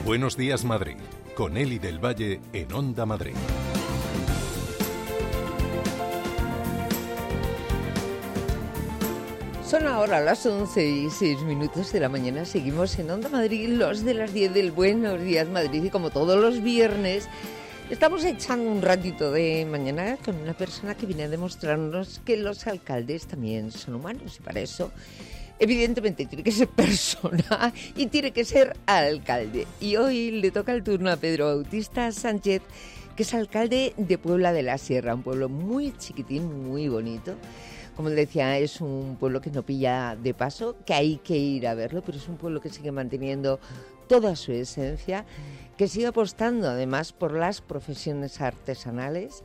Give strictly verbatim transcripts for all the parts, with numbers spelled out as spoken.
Buenos días, Madrid, con Eli del Valle en Onda Madrid. Son ahora las once y seis minutos de la mañana. Seguimos en Onda Madrid, los de las diez del Buenos Días Madrid. Y como todos los viernes, estamos echando un ratito de mañana con una persona que viene a demostrarnos que los alcaldes también son humanos. Y para eso, evidentemente, tiene que ser persona y tiene que ser alcalde. Y hoy le toca el turno a Pedro Bautista Sánchez, que es alcalde de Puebla de la Sierra, un pueblo muy chiquitín, muy bonito. Como decía, es un pueblo que no pilla de paso, que hay que ir a verlo, pero es un pueblo que sigue manteniendo toda su esencia, que sigue apostando además por las profesiones artesanales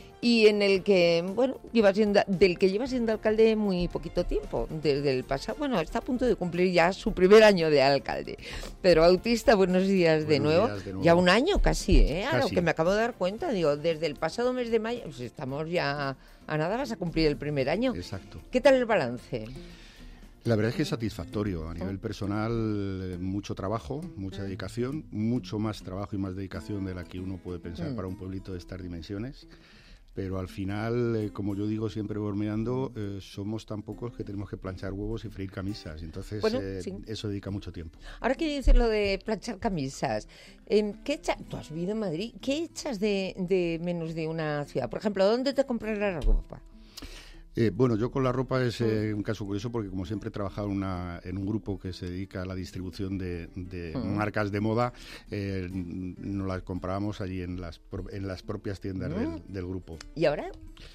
y en el que, bueno, lleva siendo, del que lleva siendo alcalde muy poquito tiempo, desde el pasado, bueno, está a punto de cumplir ya su primer año de alcalde. Pedro Bautista, buenos días, de, nuevo. días de nuevo. Ya un año casi, ¿eh? Casi. A lo que me acabo de dar cuenta, digo, desde el pasado mes de mayo, pues estamos ya a nada, vas a cumplir el primer año. Exacto. ¿Qué tal el balance? La verdad es que es satisfactorio. A nivel personal, mucho trabajo, mucha dedicación, mucho más trabajo y más dedicación de la que uno puede pensar mm. para un pueblito de estas dimensiones. Pero al final, eh, como yo digo siempre bromeando, eh, somos tan pocos que tenemos que planchar huevos y freír camisas. Entonces, bueno, eh, sí. eso dedica mucho tiempo. Ahora que dices lo de planchar camisas, eh, ¿qué echa, tú has vivido en Madrid, ¿qué echas de, de menos de una ciudad? Por ejemplo, ¿dónde te compras la ropa? Eh, bueno, yo con la ropa es eh, un caso curioso porque como siempre he trabajado en, una, en un grupo que se dedica a la distribución de, de mm. marcas de moda, eh, nos las comprábamos allí en las, en las propias tiendas mm. del, del grupo. ¿Y ahora?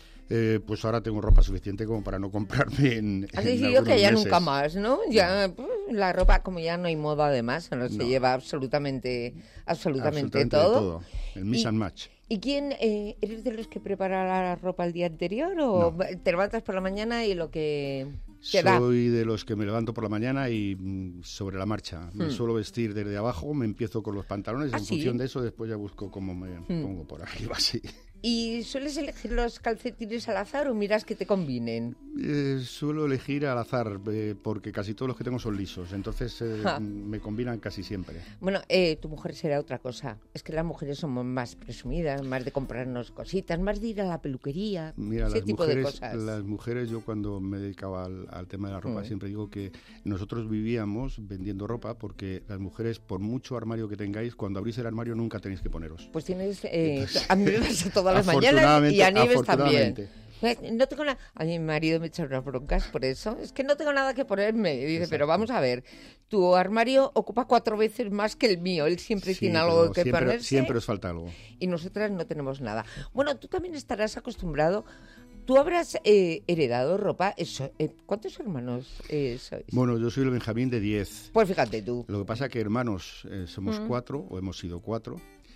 Eh, pues ahora tengo ropa suficiente como para no comprarme en Has decidido que ya meses. Nunca más, ¿no? Ya pues, la ropa, como ya no hay moda además, no se no. lleva absolutamente, absolutamente, absolutamente todo. todo. El mix y, and match. ¿Y quién, eh, eres de los que prepara la ropa el día anterior o no. te levantas por la mañana y lo que te da? Soy de los que me levanto por la mañana y mm, sobre la marcha. Hmm. Me suelo vestir desde abajo, me empiezo con los pantalones, ¿Ah, en sí? función de eso después ya busco cómo me hmm. pongo por arriba, así. ¿Y sueles elegir los calcetines al azar o miras que te combinen? Eh, suelo elegir al azar eh, porque casi todos los que tengo son lisos, entonces eh, me combinan casi siempre. Bueno, eh, tu mujer será otra cosa. Es que las mujeres somos más presumidas, más de comprarnos cositas, más de ir a la peluquería, Mira, ese las tipo mujeres, de cosas. Las mujeres, yo cuando me dedicaba al, al tema de la ropa, mm. siempre digo que nosotros vivíamos vendiendo ropa porque las mujeres, por mucho armario que tengáis, cuando abrís el armario nunca tenéis que poneros. Pues tienes... Eh, Entonces, a mí me pasa todas las mañanas y a Nieves también. No tengo nada. A mi marido me echa unas broncas por eso. Es que no tengo nada que ponerme. Y dice, Exacto. pero vamos a ver, tu armario ocupa cuatro veces más que el mío. Él siempre sí, tiene algo que siempre, ponerse. Siempre os falta algo. Y nosotras no tenemos nada. Bueno, tú también estarás acostumbrado. ¿Tú habrás eh, heredado ropa? Eso, eh, ¿Cuántos hermanos eh, sois? Bueno, yo soy el Benjamín de diez. Pues fíjate tú. Lo que pasa es que hermanos eh, somos mm. cuatro, o hemos sido cuatro.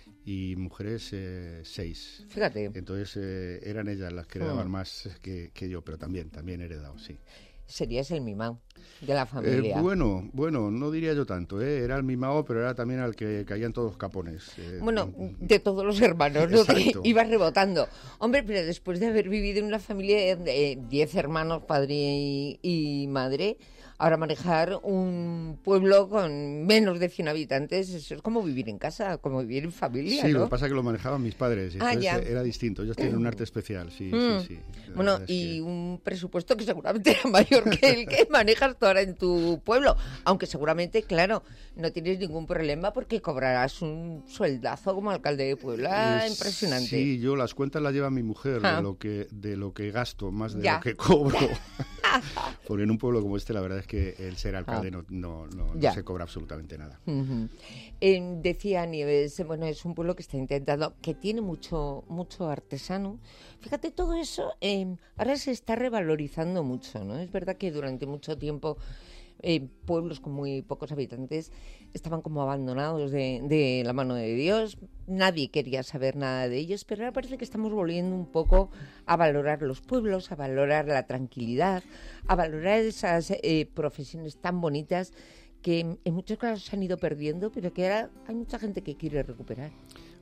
Y mujeres eh, seis. Fíjate. Entonces eh, eran ellas las que heredaban oh. más que, que yo, pero también, también he heredado, sí. Serías el mimado de la familia. Eh, bueno, bueno, no diría yo tanto, ¿eh? Era el mimado, pero era también al que caían todos los capones. Eh, bueno, de todos los hermanos, ¿no? Que ibas rebotando. Hombre, pero después de haber vivido en una familia de diez hermanos, padre y, y madre, ahora manejar un pueblo con menos de cien habitantes, eso es como vivir en casa, como vivir en familia, Sí, ¿no? lo que pasa es que lo manejaban mis padres, ah, entonces ya. era distinto, ellos tienen un arte especial, sí, mm. sí, sí. Bueno, y que... un presupuesto que seguramente era mayor que el que manejas tú ahora en tu pueblo, aunque seguramente, claro, no tienes ningún problema porque cobrarás un sueldazo como alcalde de Puebla, eh, impresionante. Sí, yo las cuentas las lleva mi mujer ah. de lo que de lo que gasto, más de ya. lo que cobro. Porque en un pueblo como este la verdad es que el ser alcalde ah. no, no, no, no se cobra absolutamente nada. Uh-huh. Eh, decía Nieves, bueno, es un pueblo que está intentando, que tiene mucho, mucho artesano. Fíjate, todo eso eh, ahora se está revalorizando mucho, ¿no? Es verdad que durante mucho tiempo eh, pueblos con muy pocos habitantes estaban como abandonados de, de la mano de Dios, nadie quería saber nada de ellos, pero ahora parece que estamos volviendo un poco a valorar los pueblos, a valorar la tranquilidad, a valorar esas eh, profesiones tan bonitas que en muchos casos se han ido perdiendo, pero que ahora hay mucha gente que quiere recuperar.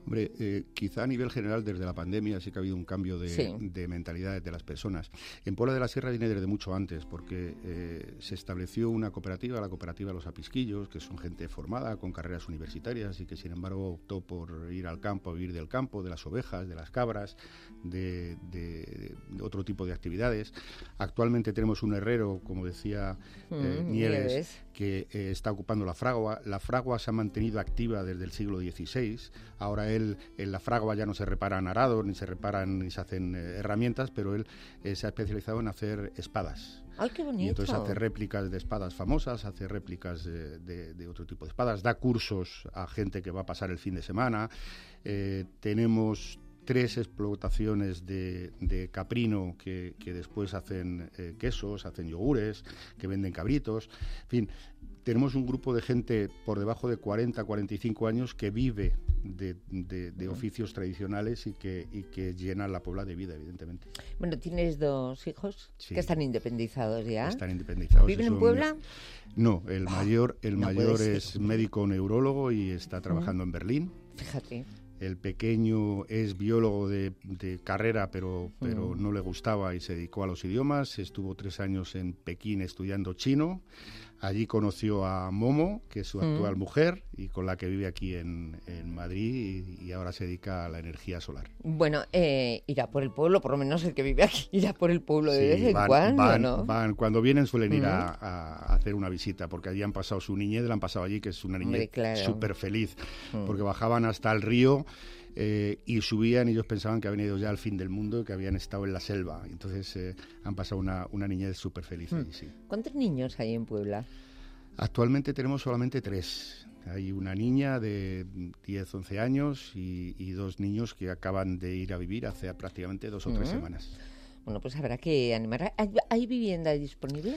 Hombre, eh, quizá a nivel general desde la pandemia sí que ha habido un cambio de, sí. de mentalidad de las personas. En Puebla de la Sierra viene desde mucho antes, porque eh, se estableció una cooperativa, la cooperativa Los Apisquillos, que son gente formada con carreras universitarias y que sin embargo optó por ir al campo, vivir del campo, de las ovejas, de las cabras, de, de, de otro tipo de actividades. Actualmente tenemos un herrero, como decía eh, mm, Nieves, Nieves, que eh, está ocupando la fragua. La fragua se ha mantenido activa desde el siglo dieciséis. Ahora él, en la fragua ya no se reparan arados, ni se reparan, ni se hacen eh, herramientas, pero él eh, se ha especializado en hacer espadas. ¡Ay, qué bonito! Y entonces hace réplicas de espadas famosas, hace réplicas de, de, de otro tipo de espadas, da cursos a gente que va a pasar el fin de semana. Eh, tenemos tres explotaciones de, de caprino que, que después hacen eh, quesos, hacen yogures, que venden cabritos. En fin, tenemos un grupo de gente por debajo de cuarenta, cuarenta y cinco años que vive de, de, de oficios tradicionales y que, y que llenan la Puebla de vida, evidentemente. Bueno, tienes dos hijos Sí. que están independizados ya. Están independizados. ¿Viven Eso en Puebla? me- No, el mayor, el no mayor puede es ser. médico neurólogo y está trabajando en Berlín. Fíjate. El pequeño es biólogo de, de carrera, pero, pero Mm. no le gustaba y se dedicó a los idiomas. Estuvo tres años en Pekín estudiando chino. Allí conoció a Momo, que es su actual Mm. mujer, y con la que vive aquí en, en Madrid y, y ahora se dedica a la energía solar. Bueno, eh, irá por el pueblo, por lo menos el que vive aquí, irá por el pueblo de Sí, vez en van, cuando, van- ¿no? van- cuando vienen suelen ir Mm. a, a hacer una visita, porque allí han pasado su niñez, la han pasado allí, que es una Hombre, niñez claro. súper feliz, Mm. porque bajaban hasta el río eh, y subían y ellos pensaban que habían ido ya al fin del mundo y que habían estado en la selva. Entonces eh, han pasado una, una niñez súper feliz Mm. allí, sí. ¿Cuántos niños hay en Puebla? Actualmente tenemos solamente tres. Hay una niña de diez, once años y, y dos niños que acaban de ir a vivir hace prácticamente dos o tres Mm. semanas. Bueno, pues habrá que animar. ¿Hay, hay vivienda disponible?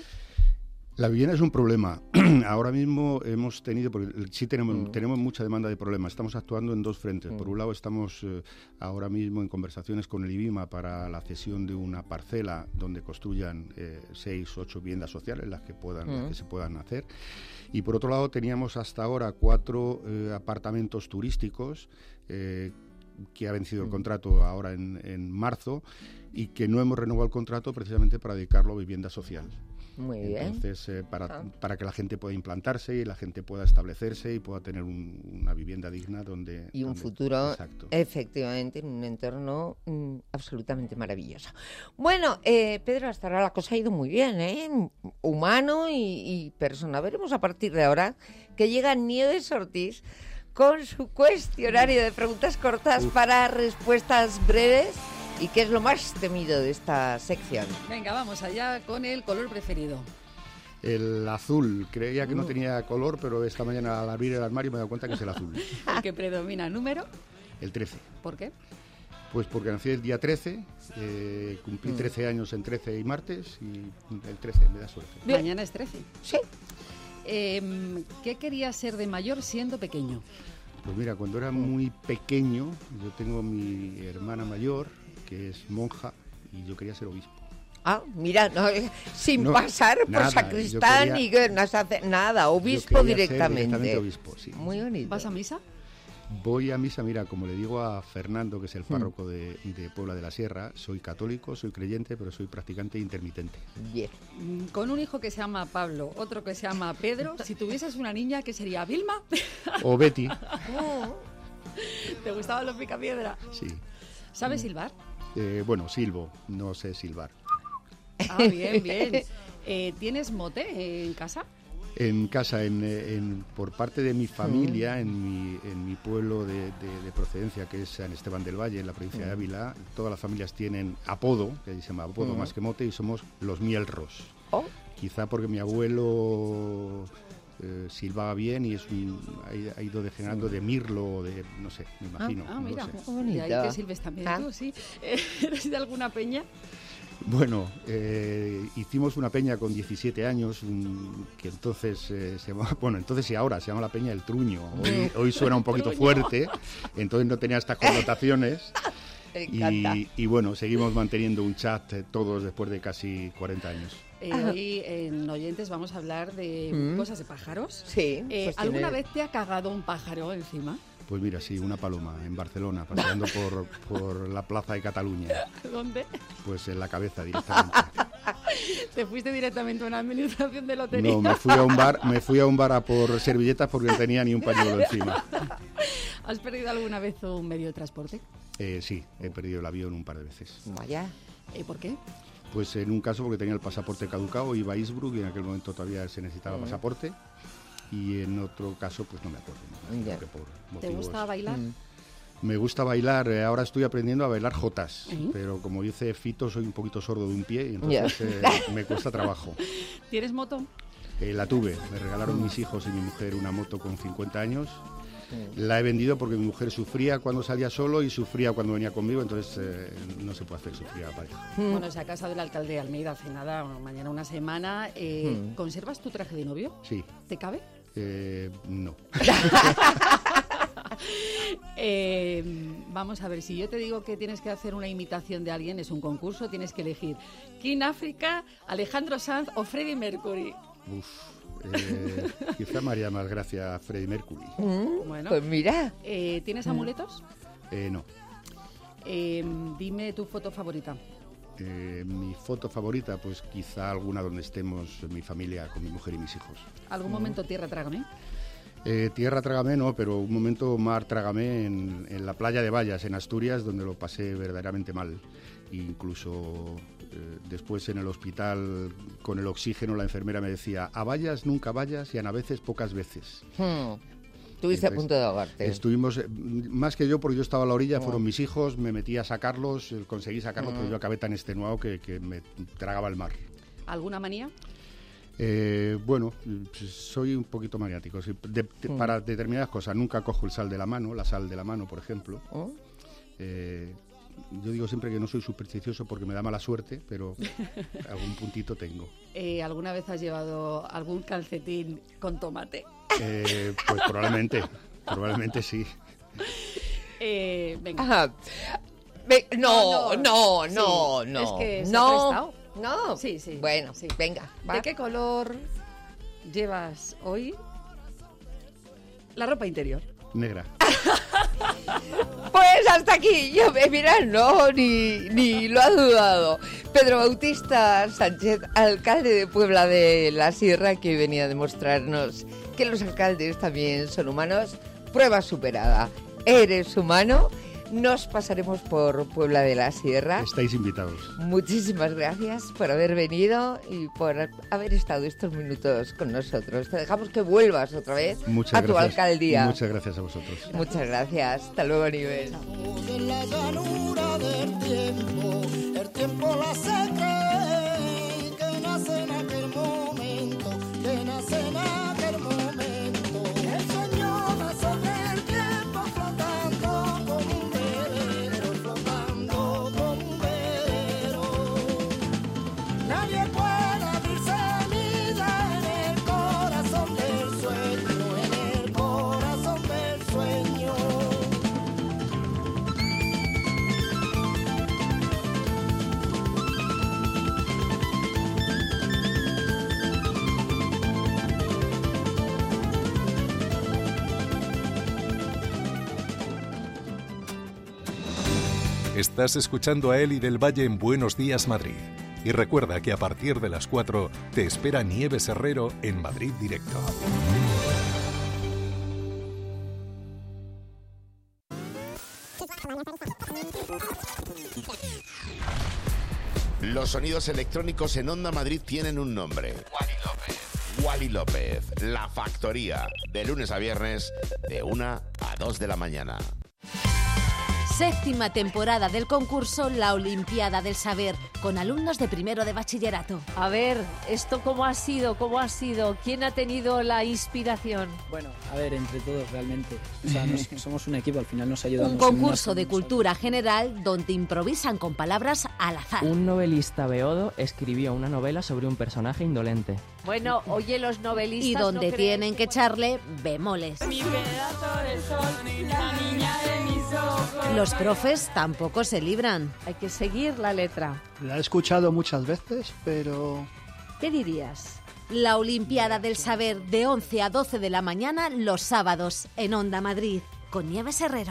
La vivienda es un problema. Ahora mismo hemos tenido, porque sí tenemos, Mm. tenemos mucha demanda de problemas. Estamos actuando en dos frentes. Mm. Por un lado, estamos eh, ahora mismo en conversaciones con el IBIMA para la cesión de una parcela donde construyan eh, seis, ocho viviendas sociales, las que puedan, las Mm. que se puedan hacer. Y por otro lado, teníamos hasta ahora cuatro eh, apartamentos turísticos eh, que ha vencido el Mm. contrato ahora en, en marzo y que no hemos renovado el contrato precisamente para dedicarlo a vivienda social. Muy bien. Entonces, eh, para, Ah. para que la gente pueda implantarse y la gente pueda establecerse y pueda tener un- una vivienda digna donde... Y un donde- futuro, Exacto. efectivamente, en un entorno mm, absolutamente maravilloso. Bueno, eh, Pedro, hasta ahora la cosa ha ido muy bien, ¿eh? Humano y, y persona. Veremos a partir de ahora que llega Nieves Ortiz con su cuestionario de preguntas cortas Uf. para respuestas breves. ¿Y qué es lo más temido de esta sección? Venga, vamos allá con el color preferido. El azul, creía que no Mm. tenía color, pero esta mañana al abrir el armario me he dado cuenta que es el azul. El que predomina. ¿Número? El trece. ¿Por qué? Pues porque nací el día trece, eh, cumplí Mm. trece años en trece y martes y el trece me da suerte. Bien. Mañana es trece. Sí. Eh, ¿Qué querías ser de mayor siendo pequeño? Pues mira, cuando era muy pequeño, yo tengo mi hermana mayor, que es monja, y yo quería ser obispo. Ah, mira, no, eh, sin No, pasar por nada, sacristán yo ni que no se hace nada, obispo Yo quería ser directamente. directamente obispo, sí. Muy bonito. ¿Vas a misa? Voy a misa, mira, como le digo a Fernando, que es el Hmm. párroco de, de Puebla de la Sierra, soy católico, soy creyente, pero soy practicante intermitente. Bien. Mm, Con un hijo que se llama Pablo, otro que se llama Pedro. Si tuvieses una niña, ¿qué sería? ¿Vilma? O Betty, ¿Te gustaban los picapiedra? sí. ¿Sabes silbar? Eh, bueno, silbo, no sé silbar. Ah, bien, bien. Eh, ¿Tienes mote en casa? En casa, en, eh, en- por parte de mi familia, en mi, en mi pueblo de, de- de procedencia, que es San Esteban del Valle, en la provincia de Ávila, todas las familias tienen apodo, que se llama apodo Mm. más que mote, y somos los Mielros. Oh, Quizá porque mi abuelo eh, silbaba bien y es un- ha, ha ido degenerando de mirlo o de, no sé, me imagino. Ah, ah, no lo mira. sé. Qué bonito. De ahí que silbes también Ah. tú, sí. Eh, ¿Eres de alguna peña? Bueno, eh, hicimos una peña con diecisiete años, un- que entonces eh, se llama, bueno, entonces y ahora se llama la Peña del Truño. Hoy, hoy suena un poquito Truño. fuerte, entonces no tenía estas connotaciones. me encanta. Y, y bueno, seguimos manteniendo un chat eh, todos después de casi cuarenta años. Eh, Ajá. hoy en Oyentes vamos a hablar de Mm. cosas de pájaros. Sí. Eh, pues ¿Alguna tiene- vez te ha cagado un pájaro encima? Pues mira, sí, una paloma en Barcelona, paseando por, por la plaza de Cataluña. ¿Dónde? Pues en la cabeza directamente. ¿Te fuiste directamente a una administración de lotería? No, me fui a un bar, me fui a un bar a por servilletas porque no tenía ni un pañuelo encima. ¿Has perdido alguna vez un medio de transporte? Eh, sí, he perdido el avión un par de veces. Vaya. ¿Y por qué? Pues en un caso porque tenía el pasaporte caducado, iba a Innsbruck y en aquel momento todavía se necesitaba mm. pasaporte. Y en otro caso, pues no me acuerdo. ¿no? Yeah. Por motivos... ¿Te gusta bailar? Mm. Me gusta bailar, eh, ahora estoy aprendiendo a bailar jotas, ¿Eh? pero como dice Fito, soy un poquito sordo de un pie y entonces yeah. eh, me cuesta trabajo. ¿Tienes moto? Eh, la tuve, me regalaron mis hijos y mi mujer una moto con cincuenta años. La he vendido porque mi mujer sufría cuando salía solo y sufría cuando venía conmigo, entonces eh, no se puede hacer sufrir a la pareja. Bueno, se ha casado el alcalde de Almeida hace nada, mañana una semana. Eh, mm. ¿Conservas tu traje de novio? Sí. ¿Te cabe? Eh, no. eh, vamos a ver, si yo te digo que tienes que hacer una imitación de alguien, es un concurso, tienes que elegir King África, Alejandro Sanz o Freddie Mercury. Uf. Eh, quizá me haría más gracia Freddie Mercury. Mm, bueno, pues mira. Eh, ¿Tienes amuletos? Eh, no. Eh, dime tu foto favorita. Eh, mi foto favorita, pues quizá alguna donde estemos mi familia con mi mujer y mis hijos. ¿Algún momento tierra trágame? Eh, tierra trágame no, pero un momento mar trágame en, en la playa de Vallas, en Asturias, donde lo pasé verdaderamente mal. Incluso eh, después en el hospital con el oxígeno la enfermera me decía: a Vallas nunca vayas y a veces pocas veces. Hmm. Estuviste a punto de ahogarte. Estuvimos, eh, más que yo, porque yo estaba a la orilla, oh. fueron mis hijos, me metí a sacarlos, conseguí sacarlos, mm. pero yo acabé tan extenuado que, que me tragaba el mar. ¿Alguna manía? Eh, bueno, soy un poquito maniático. Sí, de, de, mm. Para determinadas cosas, nunca cojo el sal de la mano, la sal de la mano, por ejemplo. Oh. Eh, yo digo siempre que no soy supersticioso porque me da mala suerte, pero algún puntito tengo. Eh, ¿Alguna vez has llevado algún calcetín con tomate? Eh, pues probablemente, probablemente sí. Eh, venga. Ajá. Ve, no, no, no, no. Sí, no. Es que se no, ha prestado. No. Sí, sí. Bueno, sí, venga. Va. ¿De qué color llevas hoy la ropa interior? Negra. Pues hasta aquí. Yo, mira, no, ni, ni lo ha dudado. Pedro Bautista Sánchez, alcalde de Puebla de la Sierra, que venía a demostrarnos que los alcaldes también son humanos. Prueba superada. Eres humano. Nos pasaremos por Puebla de la Sierra. Estáis invitados. Muchísimas gracias por haber venido y por haber estado estos minutos con nosotros. Te dejamos que vuelvas otra vez Muchas a gracias. tu alcaldía. Muchas gracias a vosotros. Muchas gracias. Hasta luego, Nivel. En la llanura del tiempo, el tiempo la secre, que nace en aquel momento, que nace en aquel momento. El sueño va sobre el tiempo flotando como un velero, flotando como un velero. Nadie puede abrir semilla en el corazón del sueño, en el corazón del sueño. Estás escuchando a Eli del Valle en Buenos Días Madrid. Y recuerda que a partir de las cuatro te espera Nieves Herrero en Madrid Directo. Los sonidos electrónicos en Onda Madrid tienen un nombre. Wally López. Wally López, La Factoría, de lunes a viernes, de una a dos de la mañana. Séptima temporada del concurso La Olimpiada del Saber, con alumnos de primero de bachillerato. A ver, ¿esto cómo ha sido? ¿Cómo ha sido? ¿Quién ha tenido la inspiración? Bueno, a ver, entre todos realmente. O sea, nos, somos un equipo, al final nos ayudamos. Un concurso de cultura general donde improvisan con palabras al azar. Un novelista beodo escribió una novela sobre un personaje indolente. Bueno, oye, los novelistas... Y donde ¿no tienen que echarle bemoles. Mi pedazo de sol, la niña de mis ojos. Los profes tampoco se libran. Hay que seguir la letra. La he escuchado muchas veces, pero... ¿Qué dirías? La Olimpiada del Saber, de once a doce de la mañana los sábados en Onda Madrid. con Nieves Herrero.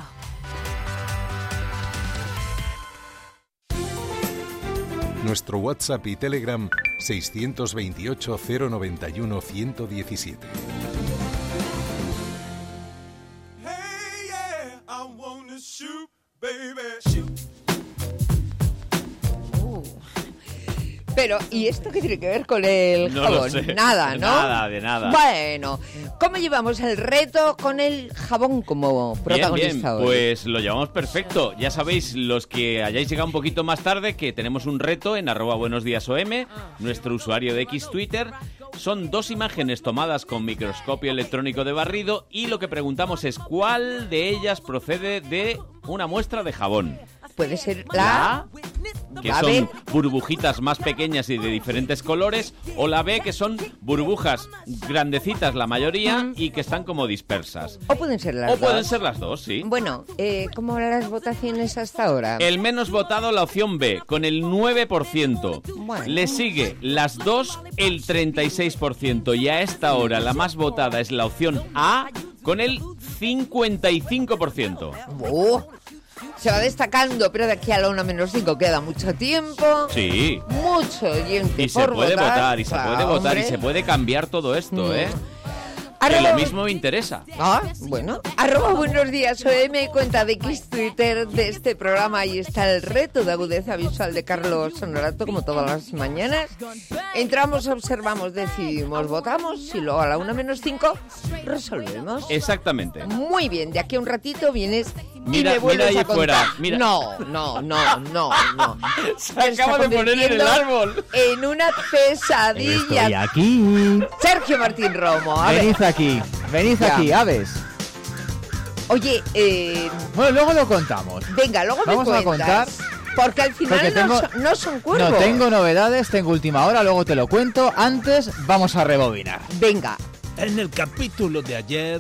Nuestro WhatsApp y Telegram seiscientos veintiocho, cero noventa y uno, ciento diecisiete. Hey, yeah, I wanna shoot, baby, shoot. Pero, ¿y esto qué tiene que ver con el No jabón? lo sé. Nada, ¿no? Nada, de nada. Bueno, ¿cómo llevamos el reto con el jabón como protagonista bien, bien, hoy? pues lo llevamos perfecto. Ya sabéis, los que hayáis llegado un poquito más tarde, que tenemos un reto en arroba buenos días O M, nuestro usuario de X Twitter. Son dos imágenes tomadas con microscopio electrónico de barrido y lo que preguntamos es ¿cuál de ellas procede de una muestra de jabón? Puede ser la... La que la son B. burbujitas más pequeñas y de diferentes colores, o la B, que son burbujas grandecitas la mayoría y que están como dispersas. O pueden ser las O dos. pueden ser las dos, sí. Bueno, eh, ¿cómo van las votaciones hasta ahora? El menos votado, la opción B, con el nueve por ciento. Bueno. Le sigue las dos, el treinta y seis por ciento. Y a esta hora la más votada es la opción A, con el cincuenta y cinco por ciento. Uh, se va destacando, pero de aquí a la una menos cinco queda mucho tiempo. Sí. Mucho oyente Y se por puede votar. votar, y se Ah, puede votar, y hombre. se puede cambiar todo esto, Mm. ¿eh? Que Arroba- lo mismo me interesa. Ah, bueno. Arroba buenos días O M, cuenta de X Twitter de este programa. Ahí está el reto de agudeza visual de Carlos Honorato, como todas las mañanas. Entramos, observamos, decidimos, votamos y luego a la una menos cinco resolvemos. Exactamente. Muy bien, de aquí a un ratito vienes y Mira- me vuelves mira ahí a contar. fuera, mira. No, no, no, no, no. Se Te está acaba de poner en el convirtiendo árbol. En una pesadilla. Estoy aquí. Sergio Martín Romo, a ver. Venid aquí, venid Ya. aquí, aves. Oye, eh, Bueno, luego lo contamos. venga, luego Vamos me a cuentas. contar. Porque al final Porque tengo- no, son, no son cuervos. No, tengo novedades, tengo última hora, luego te lo cuento. Antes, vamos a rebobinar. Venga. En el capítulo de ayer...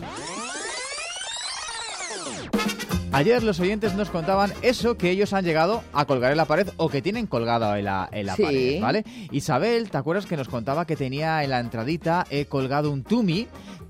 Ayer los oyentes nos contaban eso que ellos han llegado a colgar en la pared o que tienen colgado en la, en la Sí. pared, ¿vale? Isabel, ¿te acuerdas que nos contaba que tenía en la entradita eh, colgado un tumi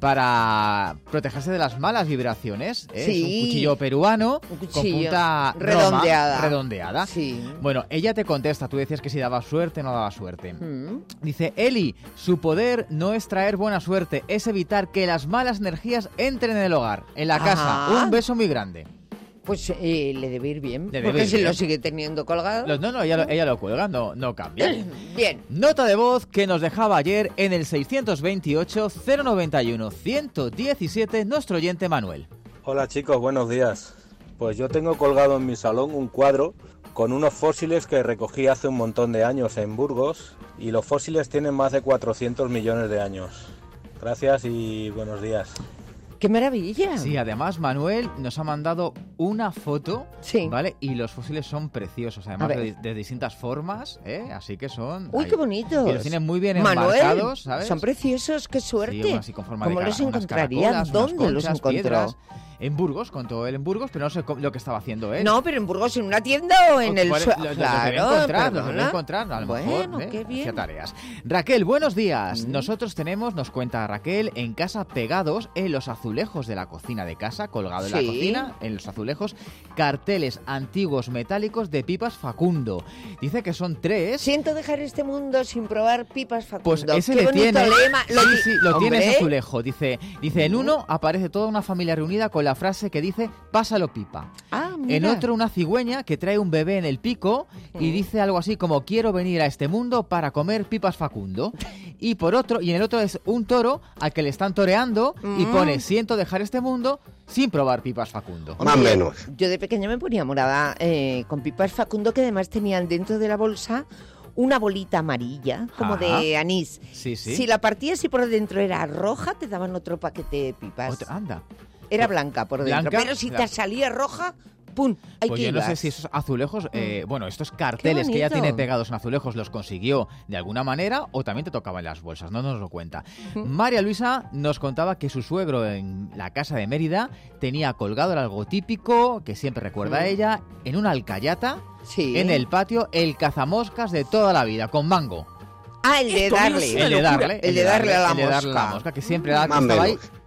para protegerse de las malas vibraciones? ¿eh? Sí. Es un cuchillo peruano Un con cuchillo punta redondeada. roma, redondeada. Sí. Bueno, ella te contesta, tú decías que si daba suerte o no daba suerte. Mm. Dice, Eli, su poder no es traer buena suerte, es evitar que las malas energías entren en el hogar, en la casa. Ah. Un beso muy grande. Pues eh, le debe ir bien. Le debe porque ir si bien. lo sigue teniendo colgado. Los- no, no, ella, lo- ella lo cuelga, no, no cambia. Bien. Nota de voz que nos dejaba ayer en el seiscientos veintiocho, cero noventa y uno, ciento diecisiete nuestro oyente Manuel. Hola chicos, buenos días. Pues yo tengo colgado en mi salón un cuadro con unos fósiles que recogí hace un montón de años en Burgos y los fósiles tienen más de cuatrocientos millones de años. Gracias y buenos días. ¡Qué maravilla! Sí, además Manuel nos ha mandado una foto, Sí. ¿vale? Y los fósiles son preciosos, además A de, ver. de distintas formas, ¿eh? Así que son... ¡Uy, ahí. qué bonitos! Y los tienen muy bien Manuel, enmarcados, ¿sabes? son preciosos, qué suerte. Sí, bueno, así con forma ¿Cómo de los cara- unas encontraría? caracolas, unas ¿Dónde los conchas, encontró? piedras. En Burgos, contó él en Burgos, pero no sé co- lo que estaba haciendo él. No, pero en Burgos, ¿en una tienda o en O- el vale, suelo? lo- lo- lo Claro, debe encontrar, lo debe perdona. encontrar, a lo Bueno, mejor, ¿eh? qué bien. Hacía tareas. Raquel, buenos días. Mm. Nosotros tenemos, nos cuenta Raquel, en casa pegados en los azulejos de la cocina de casa, colgado en la Sí. cocina, en los azulejos, carteles antiguos metálicos de pipas Facundo. Dice que son tres. Siento dejar este mundo sin probar pipas Facundo. Pues ese Qué le bonito tiene, lema. sí, Lo di- sí, lo tiene Hombre. ese azulejo. Dice, dice en uno aparece toda una familia reunida con la frase que dice pásalo pipa. Ah, mira. En otro una cigüeña que trae un bebé en el pico y dice algo así como quiero venir a este mundo para comer pipas Facundo. Y por otro, y en el otro es un toro al que le están toreando y Mm. pone siento dejar este mundo sin probar pipas Facundo. Hombre, yo- Yo de pequeña me ponía morada eh, con pipas Facundo que además tenían dentro de la bolsa una bolita amarilla, como Ajá. de anís. Sí, sí. Si la partías y por dentro era roja, te daban otro paquete de pipas. Otra- anda. Era blanca por dentro, Blanca, pero si claro. te salía roja, ¡pum! Ahí Pues te yo no sé ibas. si esos azulejos, eh, bueno, estos carteles que ella bonito. tiene pegados en azulejos los consiguió de alguna manera o también te tocaba en las bolsas, no nos lo cuenta. María Luisa nos contaba que su suegro en la casa de Mérida tenía colgado el algo típico, que siempre recuerda a Mm. ella, en una alcayata, Sí. en el patio, el cazamoscas de toda la vida, con mango. Ah, el de Esto a mí darle. es una El de locura. darle, el de darle a la el de darle mosca. la mosca, que siempre era- Más estaba ahí menos.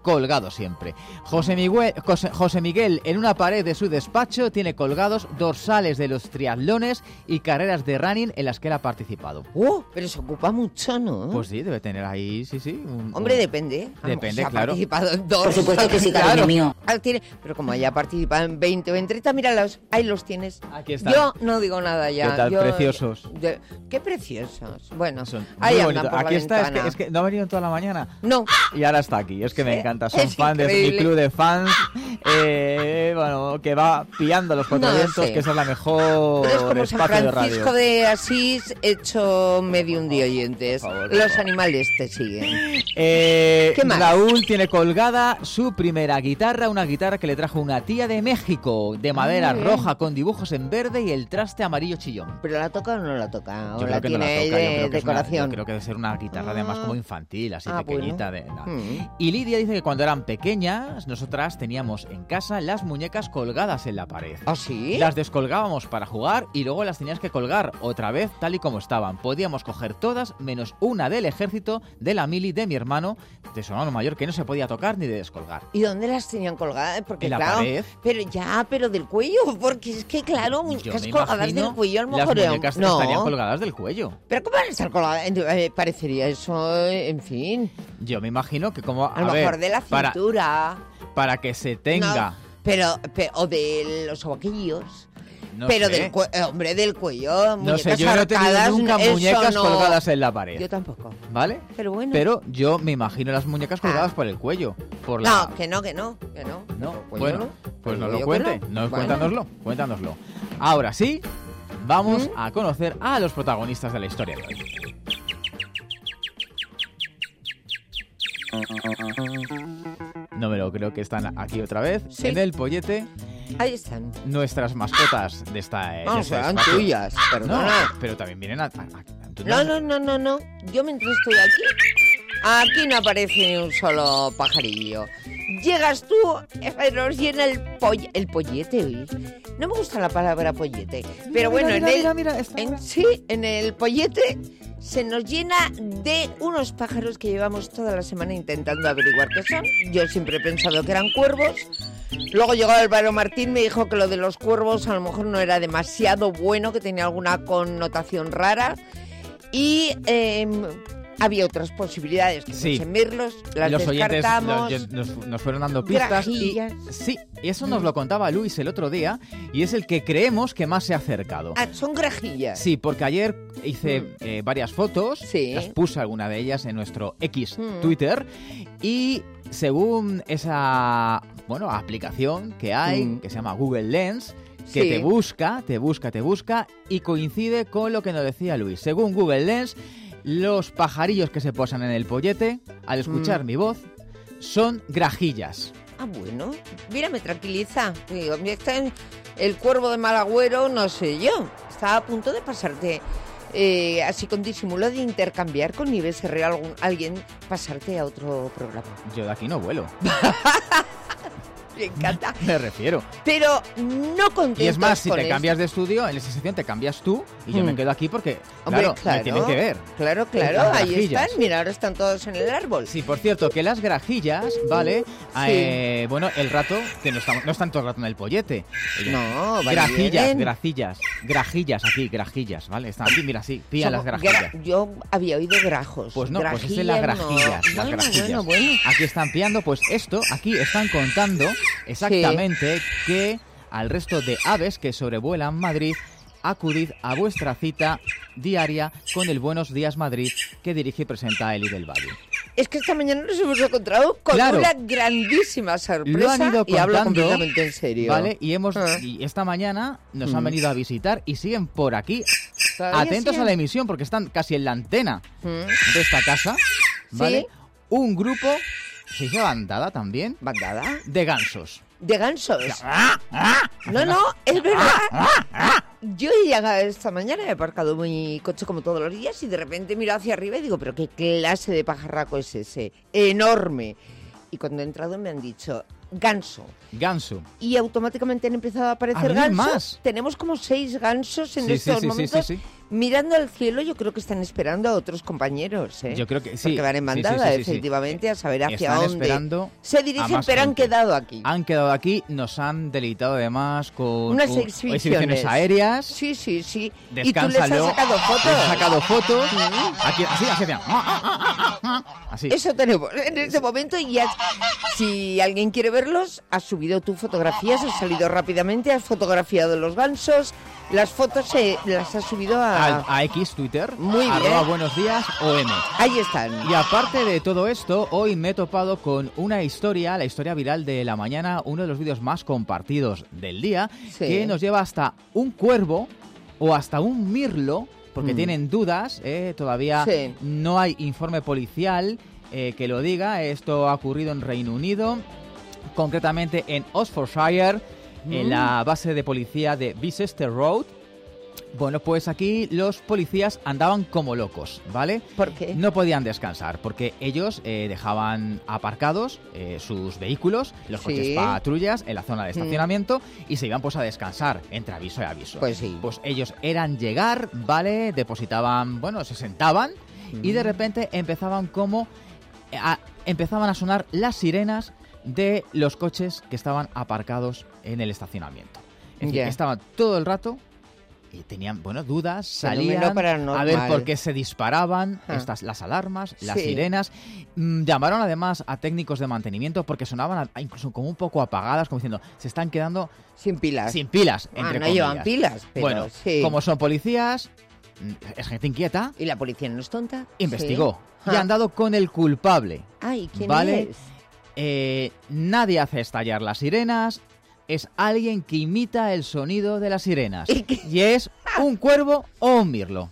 colgado siempre. José Miguel, José, José Miguel, en una pared de su despacho, tiene colgados dorsales de los triatlones y carreras de running en las que él ha participado. ¡Oh! Pero se ocupa mucho, ¿no? Pues sí, debe tener ahí, sí, sí. Un, Hombre, un... depende. Depende, ha claro. participado en dos. Por supuesto que sí, cariño mío. Tiene, pero como haya participado en veinte o en treinta, míralos, ahí los tienes. Aquí están. Yo no digo nada ya. ¿Qué tal? Yo, preciosos. De, qué preciosos. Bueno, Son ahí muy andan bonitos. por Aquí la está, es que, ventana. es que no ha venido en toda la mañana. No. Y ahora está aquí, es que me Sí, encanta. Son es fan de mi increíble. club de fans, eh, bueno, que va pillando los cuatro No vientos, sé. que esa es la mejor Pero es como San espacio de Francisco radio. de Asís hecho medium de oyentes. Por favor, por Los favor. animales te siguen. Eh, ¿Qué más? Raúl tiene colgada su primera guitarra, una guitarra que le trajo una tía de México, de madera Muy bien. roja con dibujos en verde y el traste amarillo chillón. ¿Pero la toca o no la toca? ¿O Yo la creo que no tiene la ahí toca, yo de creo que es una- decoración? yo creo que debe ser una guitarra además como infantil, así Ah, pequeñita. bueno. De, nada. Mm. Y Lidia dice que cuando eran pequeñas, nosotras teníamos en casa las muñecas colgadas en la pared. ¿Ah, sí? Las descolgábamos para jugar y luego las tenías que colgar otra vez tal y como estaban. Podíamos coger todas menos una del ejército, de la mili, de mi hermano, de su hermano mayor, que no se podía tocar ni de descolgar. ¿Y dónde las tenían colgadas? Porque En la claro, pared. pero ya, pero del cuello, porque es que claro, Yo muñecas me colgadas imagino del cuello a lo las mejor eran- muñecas no. estarían colgadas del cuello. Pero ¿cómo van a estar colgadas? Eh, parecería eso, eh, en fin. Yo me imagino que como... A lo ver, mejor de la para, cintura. para que se tenga... No, pero, pe- o de los sobaquillos. No pero sé. del cuello, hombre, del cuello, No muñecas sé, yo no he tenido arcadas, nunca eso muñecas no- colgadas en la pared. Yo tampoco. ¿Vale? Pero bueno. Pero yo me imagino las muñecas colgadas por el cuello. Por la... No, que no, que no, que no. No, Cuello bueno, no. pues Digo nos yo lo que cuente, no. nos, Bueno. cuéntanoslo, cuéntanoslo. Ahora sí, vamos ¿Mm? a conocer a los protagonistas de la historia de hoy. No me lo creo que están aquí otra vez, Sí. en el pollete, Ahí están. nuestras mascotas de esta... eh, de Vamos, este serán espacio. tuyas, perdona. No, pero también vienen a... a- a- ¿tú No, no, no, no, no. Yo mientras estoy aquí, aquí no aparece ni un solo pajarillo. Llegas tú, eh, nos llena el, poll el pollete, oye. No me gusta la palabra pollete, pero Mira, bueno, mira, en el, mira, mira, está- en sí, en el pollete se nos llena de unos pájaros que llevamos toda la semana intentando averiguar qué son. Yo siempre he pensado que eran cuervos. Luego llegó Álvaro Martín, me dijo que lo de los cuervos a lo mejor no era demasiado bueno, que tenía alguna connotación rara. Y eh, había otras posibilidades, que Sí. fuesen mirlos, las los oyentes descartamos. los- nos, nos fueron dando pistas y Grajillas. sí, y eso nos lo contaba Luis el otro día y es el que creemos que más se ha acercado. Ah, son grajillas. Sí, porque ayer hice eh, varias fotos, Sí. las puse alguna de ellas en nuestro X Mm. Twitter y según esa bueno aplicación que hay, Mm. que se llama Google Lens, que Sí. te busca, te busca, te busca y coincide con lo que nos decía Luis. Según Google Lens, los pajarillos que se posan en el pollete, al escuchar Mm. mi voz, son grajillas. Ah, bueno. Mira, me tranquiliza. Digo, mira, está en el cuervo de Malagüero, no sé yo. Estaba a punto de pasarte, eh, así con disimulo, de intercambiar con Nieves Herrera algún, alguien, pasarte a otro programa. Yo de aquí no vuelo, Me encanta. me refiero. Pero no contentos Y es más, si con te esto. cambias de estudio, en esa sección te cambias tú y yo Mm. me quedo aquí porque, Hombre, claro, claro, me tienen que ver. Claro, claro, Las ahí grajillas. están. Mira, ahora están todos en el árbol. Sí, por cierto, que las grajillas, ¿vale? Eh, bueno, el rato, que no, estamos, no están todo el rato en el pollete. Ellas- No, van Grajillas, bien. grajillas, grajillas aquí, grajillas, ¿vale? Están aquí, mira, sí, pilla las Somos grajillas. gra- Yo había oído grajos. Pues no, pues es de las Grajillas, no. grajillas, las Bueno, grajillas. bueno, bueno. Aquí están pillando, pues esto, aquí están contando exactamente que al resto de aves que sobrevuelan Madrid, acudid a vuestra cita diaria con el Buenos Días Madrid que dirige y presenta Eli del Valle. Es que esta mañana nos hemos encontrado con Claro. una grandísima sorpresa Lo han ido y hablo contando, completamente en serio. ¿vale? Y hemos Ah. y esta mañana nos Mm. han venido a visitar y siguen por aquí, Todavía atentos siguen. a la emisión porque están casi en la antena Mm. de esta casa, ¿vale? Sí. Un grupo, se dice bandada también, ¿Bandada? de gansos. De gansos. No, no, es verdad. Yo he llegado esta mañana, he aparcado mi coche como todos los días y de repente miro hacia arriba y digo, pero qué clase de pajarraco es ese, enorme. Y cuando he entrado me han dicho, ganso. Ganso. Y automáticamente han empezado a aparecer ¿A venir gansos. más? Tenemos como seis gansos en Sí, sí, estos sí, sí, momentos. sí, sí. mirando al cielo, yo creo que están esperando a otros compañeros, ¿eh? Yo creo que sí. Porque van en bandada, sí, sí, sí, sí, efectivamente, sí. a saber hacia Están dónde esperando se dirigen, a más pero han gente. quedado aquí. Han quedado aquí, nos han deleitado además con Unas un- exhibiciones. exhibiciones aéreas. Sí, sí, sí. ¿Y tú les Descánsalo. has sacado fotos? Les he sacado fotos. Aquí, así, así, hacían. Así. Eso tenemos en este momento y ya, si alguien quiere verlos, has subido tu fotografías, has salido rápidamente, has fotografiado los gansos, las fotos se, las has subido a... Al- a X, Twitter, Muy bien. arroba buenos días O M. Ahí están. Y aparte de todo esto, hoy me he topado con una historia, la historia viral de la mañana, uno de los vídeos más compartidos del día, Sí. que nos lleva hasta un cuervo o hasta un mirlo, porque Mm. tienen dudas, ¿eh? Todavía Sí. no hay informe policial eh, que lo diga. Esto ha ocurrido en Reino Unido, concretamente en Oxfordshire, en Mm. la base de policía de Bicester Road. Bueno, pues aquí los policías andaban como locos, ¿vale? ¿Por qué? No podían descansar porque ellos eh, dejaban aparcados eh, sus vehículos, los Sí. coches patrullas en la zona de Mm. estacionamiento y se iban pues a descansar entre aviso y aviso. Pues sí. Pues ellos eran llegar, ¿vale? Depositaban, bueno, se sentaban y de Mm. repente empezaban como a- empezaban a sonar las sirenas de los coches que estaban aparcados en el estacionamiento. Es decir, Ya. que estaban todo el rato y tenían, bueno, dudas, Fenómeno salían paranormal. a ver por qué se disparaban Ah. estas las alarmas, las Sí. sirenas. Mm, llamaron además a técnicos de mantenimiento porque sonaban a- incluso como un poco apagadas, como diciendo, se están quedando sin pilas. Sin pilas, Ah, entre no comillas. llevan pilas, pero bueno, sí. como son policías, mm, es gente inquieta, ¿Y la policía no es tonta? investigó Sí. y Ah. han dado con el culpable. Ay, ¿quién ¿Vale? es? Eh, nadie hace estallar las sirenas. Es alguien que imita el sonido de las sirenas. Y es un cuervo o un mirlo.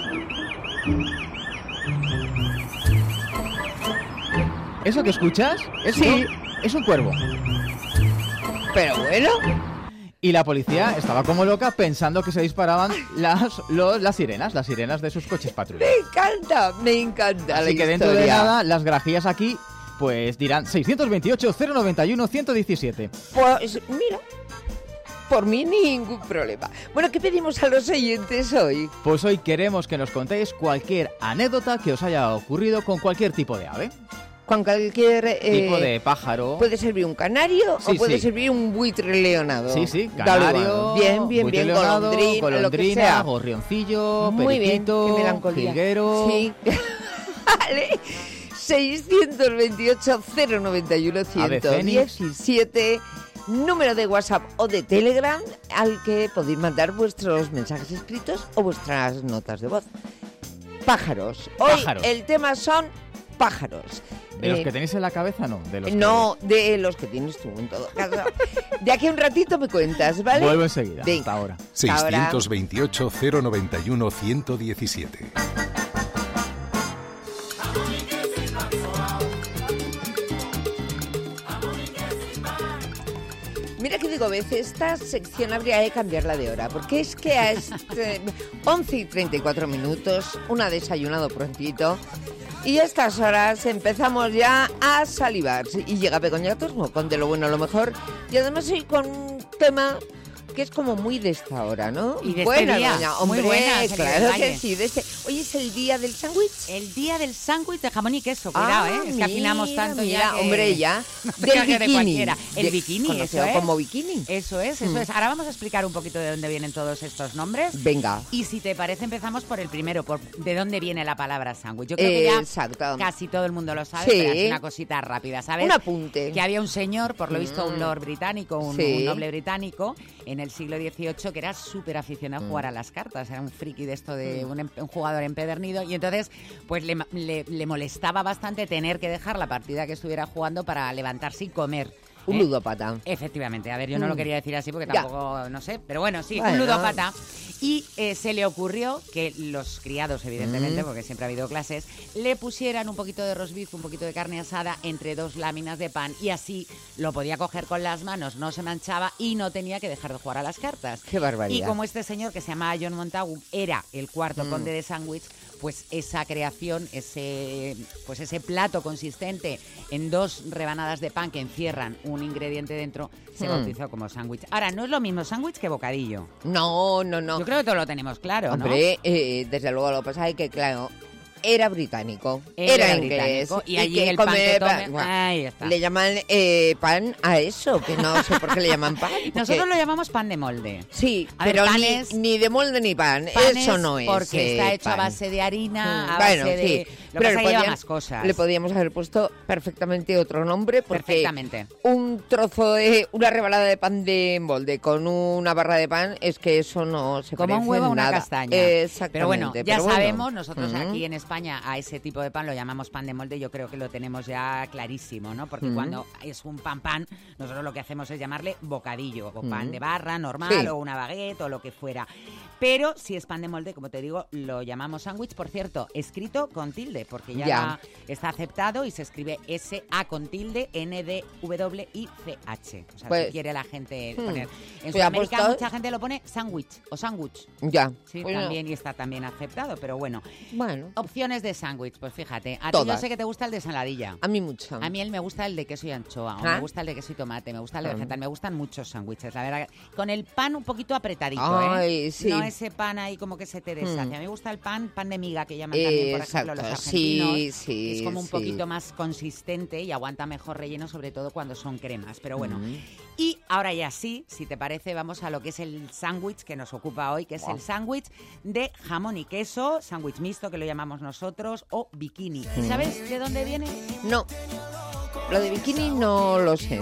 ¿Eso que escuchas? Eso Sí. es un cuervo. Pero bueno. Y la policía estaba como loca pensando que se disparaban las, los- las sirenas, las sirenas de sus coches patrulla. Me encanta, me encanta Así la que dentro de historia. nada, las grajillas aquí, pues dirán seiscientos veintiocho, cero noventa y uno, ciento diecisiete. Pues mira, por mí ningún problema. Bueno, ¿qué pedimos a los oyentes hoy? Pues hoy queremos que nos contéis cualquier anécdota que os haya ocurrido con cualquier tipo de ave. Con cualquier... eh, Tipo de pájaro. ¿Puede servir un canario Sí, o puede sí. servir un buitre leonado? Sí, sí, Da canario, igual. Bien, bien, buitre bien, leonado, golondrina, lo que golondrina, sea. gorrioncillo, Muy bien, periquito, qué melancolía. jilguero. Sí. Vale. seiscientos veintiocho, cero noventa y uno, ciento diecisiete. Número de WhatsApp o de Telegram al que podéis mandar vuestros mensajes escritos o vuestras notas de voz. Pájaros. Hoy Pájaros. el tema son pájaros. ¿De los Eh, que tenéis en la cabeza no? De los que- No, de los que tienes tú, en todo caso. De aquí a un ratito me cuentas, ¿vale? Vuelvo enseguida. Venga. Hasta ahora. seiscientos veintiocho, cero noventa y uno, ciento diecisiete. Mira que digo, a veces esta sección habría de cambiarla de hora, porque es que a este once y treinta y cuatro minutos, una ha desayunado prontito, y a estas horas empezamos ya a salivar. Y llega Begoña Torno con De lo bueno a lo mejor, y además hoy con un tema que es como muy de esta hora, ¿no? Y de Buena, este día. Begoña, Muy hombre, buena, Celia claro del que Valle. sí. De este. Hoy es el día del sándwich. El día del sándwich de jamón y queso, cuidado, Ah, ¿eh? Es que afinamos mira, tanto mira, ya que... hombre, ya. No te Del cargues de bikini. cualquiera. El De- bikini, eso conocido es. como bikini. Eso es, eso Mm. es. Ahora vamos a explicar un poquito de dónde vienen todos estos nombres. Venga. Y si te parece, empezamos por el primero, por de dónde viene la palabra sándwich. Yo creo que ya Exacto. casi todo el mundo lo sabe, Sí. pero es una cosita rápida, ¿sabes? Un apunte. Que había un señor, por lo visto un Mm. lord británico, un, Sí. un noble británico, en el siglo dieciocho, que era súper aficionado a Mm. jugar a las cartas. Era un friki de esto de un, em- un jugador empedernido. Y entonces, pues le, ma- le- le molestaba bastante tener que dejar la partida que estuviera jugando para levantarse y comer. Un ¿eh? ludópata. Efectivamente, a ver, yo no Mm. lo quería decir así porque Ya. tampoco, no sé, pero bueno, sí, Bueno. un ludópata. Y eh, se le ocurrió que los criados, evidentemente, Mm. porque siempre ha habido clases, le pusieran un poquito de roast beef, un poquito de carne asada entre dos láminas de pan y así lo podía coger con las manos, no se manchaba y no tenía que dejar de jugar a las cartas. Qué barbaridad. Y como este señor que se llamaba John Montagu era el cuarto Mm. conde de Sandwich, pues esa creación, ese, pues ese plato consistente en dos rebanadas de pan que encierran un ingrediente dentro, se Mm. bautizó como sándwich. Ahora, no es lo mismo sándwich que bocadillo. No, no, no. Yo creo que todo lo tenemos claro, ¿no? Hombre, eh, desde luego lo que pasa es que, claro, era británico, Era era, inglés. británico, y allí el pan que tome- ahí está. Le llaman eh, pan a eso, que no sé por qué le llaman pan. porque- Nosotros lo llamamos pan de molde. Sí, A ver, pero ni, panes- ni de molde ni pan, Panes eso no es. porque está eh, hecho a pan. base de harina, Mm, a bueno, base de... sí, Lo que pero pasa le es que lleva podían- más cosas. Le podíamos haber puesto perfectamente otro nombre, porque Perfectamente. un trozo de, una rebanada de pan de molde con una barra de pan, es que eso no se Como parece un huevo a en una nada. castaña. Exactamente. Pero bueno, ya pero bueno. sabemos, nosotros Mm. aquí en España a ese tipo de pan lo llamamos pan de molde, yo creo que lo tenemos ya clarísimo, ¿no? Porque Mm. cuando es un pan pan, nosotros lo que hacemos es llamarle bocadillo, o pan Mm. de barra normal, Sí. o una baguette, o lo que fuera. Pero si es pan de molde, como te digo, lo llamamos sándwich, por cierto, escrito con tilde, porque ya, Ya. está aceptado y se escribe S A con tilde, N D W I C H. O sea, Pues- si quiere la gente Hmm. poner. En Pues Sudamérica ha puesto- mucha gente lo pone sándwich o sándwich. Ya. Sí, Bueno, también, y está también aceptado, pero bueno. Bueno. Opciones de sándwich, pues fíjate. A ti Todas. yo sé que te gusta el de ensaladilla. A mí mucho. A mí él me gusta el de queso y anchoa, o ¿Ah? me gusta el de queso y tomate, me gusta el de Ah. vegetal, me gustan muchos sándwiches, la verdad. Con el pan un poquito apretadito, Ay, ¿eh? sí. No ese pan ahí como que se te deshace. Mm. A mí me gusta el pan, pan de miga, que llaman también, por ejemplo, los Exacto, argentinos. sí, sí, Es como un sí. poquito más consistente y aguanta mejor relleno, sobre todo cuando son cremas. Pero bueno, Mm. y ahora ya sí, si te parece, vamos a lo que es el sándwich que nos ocupa hoy, que es Wow. el sándwich de jamón y queso, sándwich mixto, que lo llamamos nosotros, o bikini. ¿Y Mm. sabes de dónde viene? No. Lo de bikini no lo sé.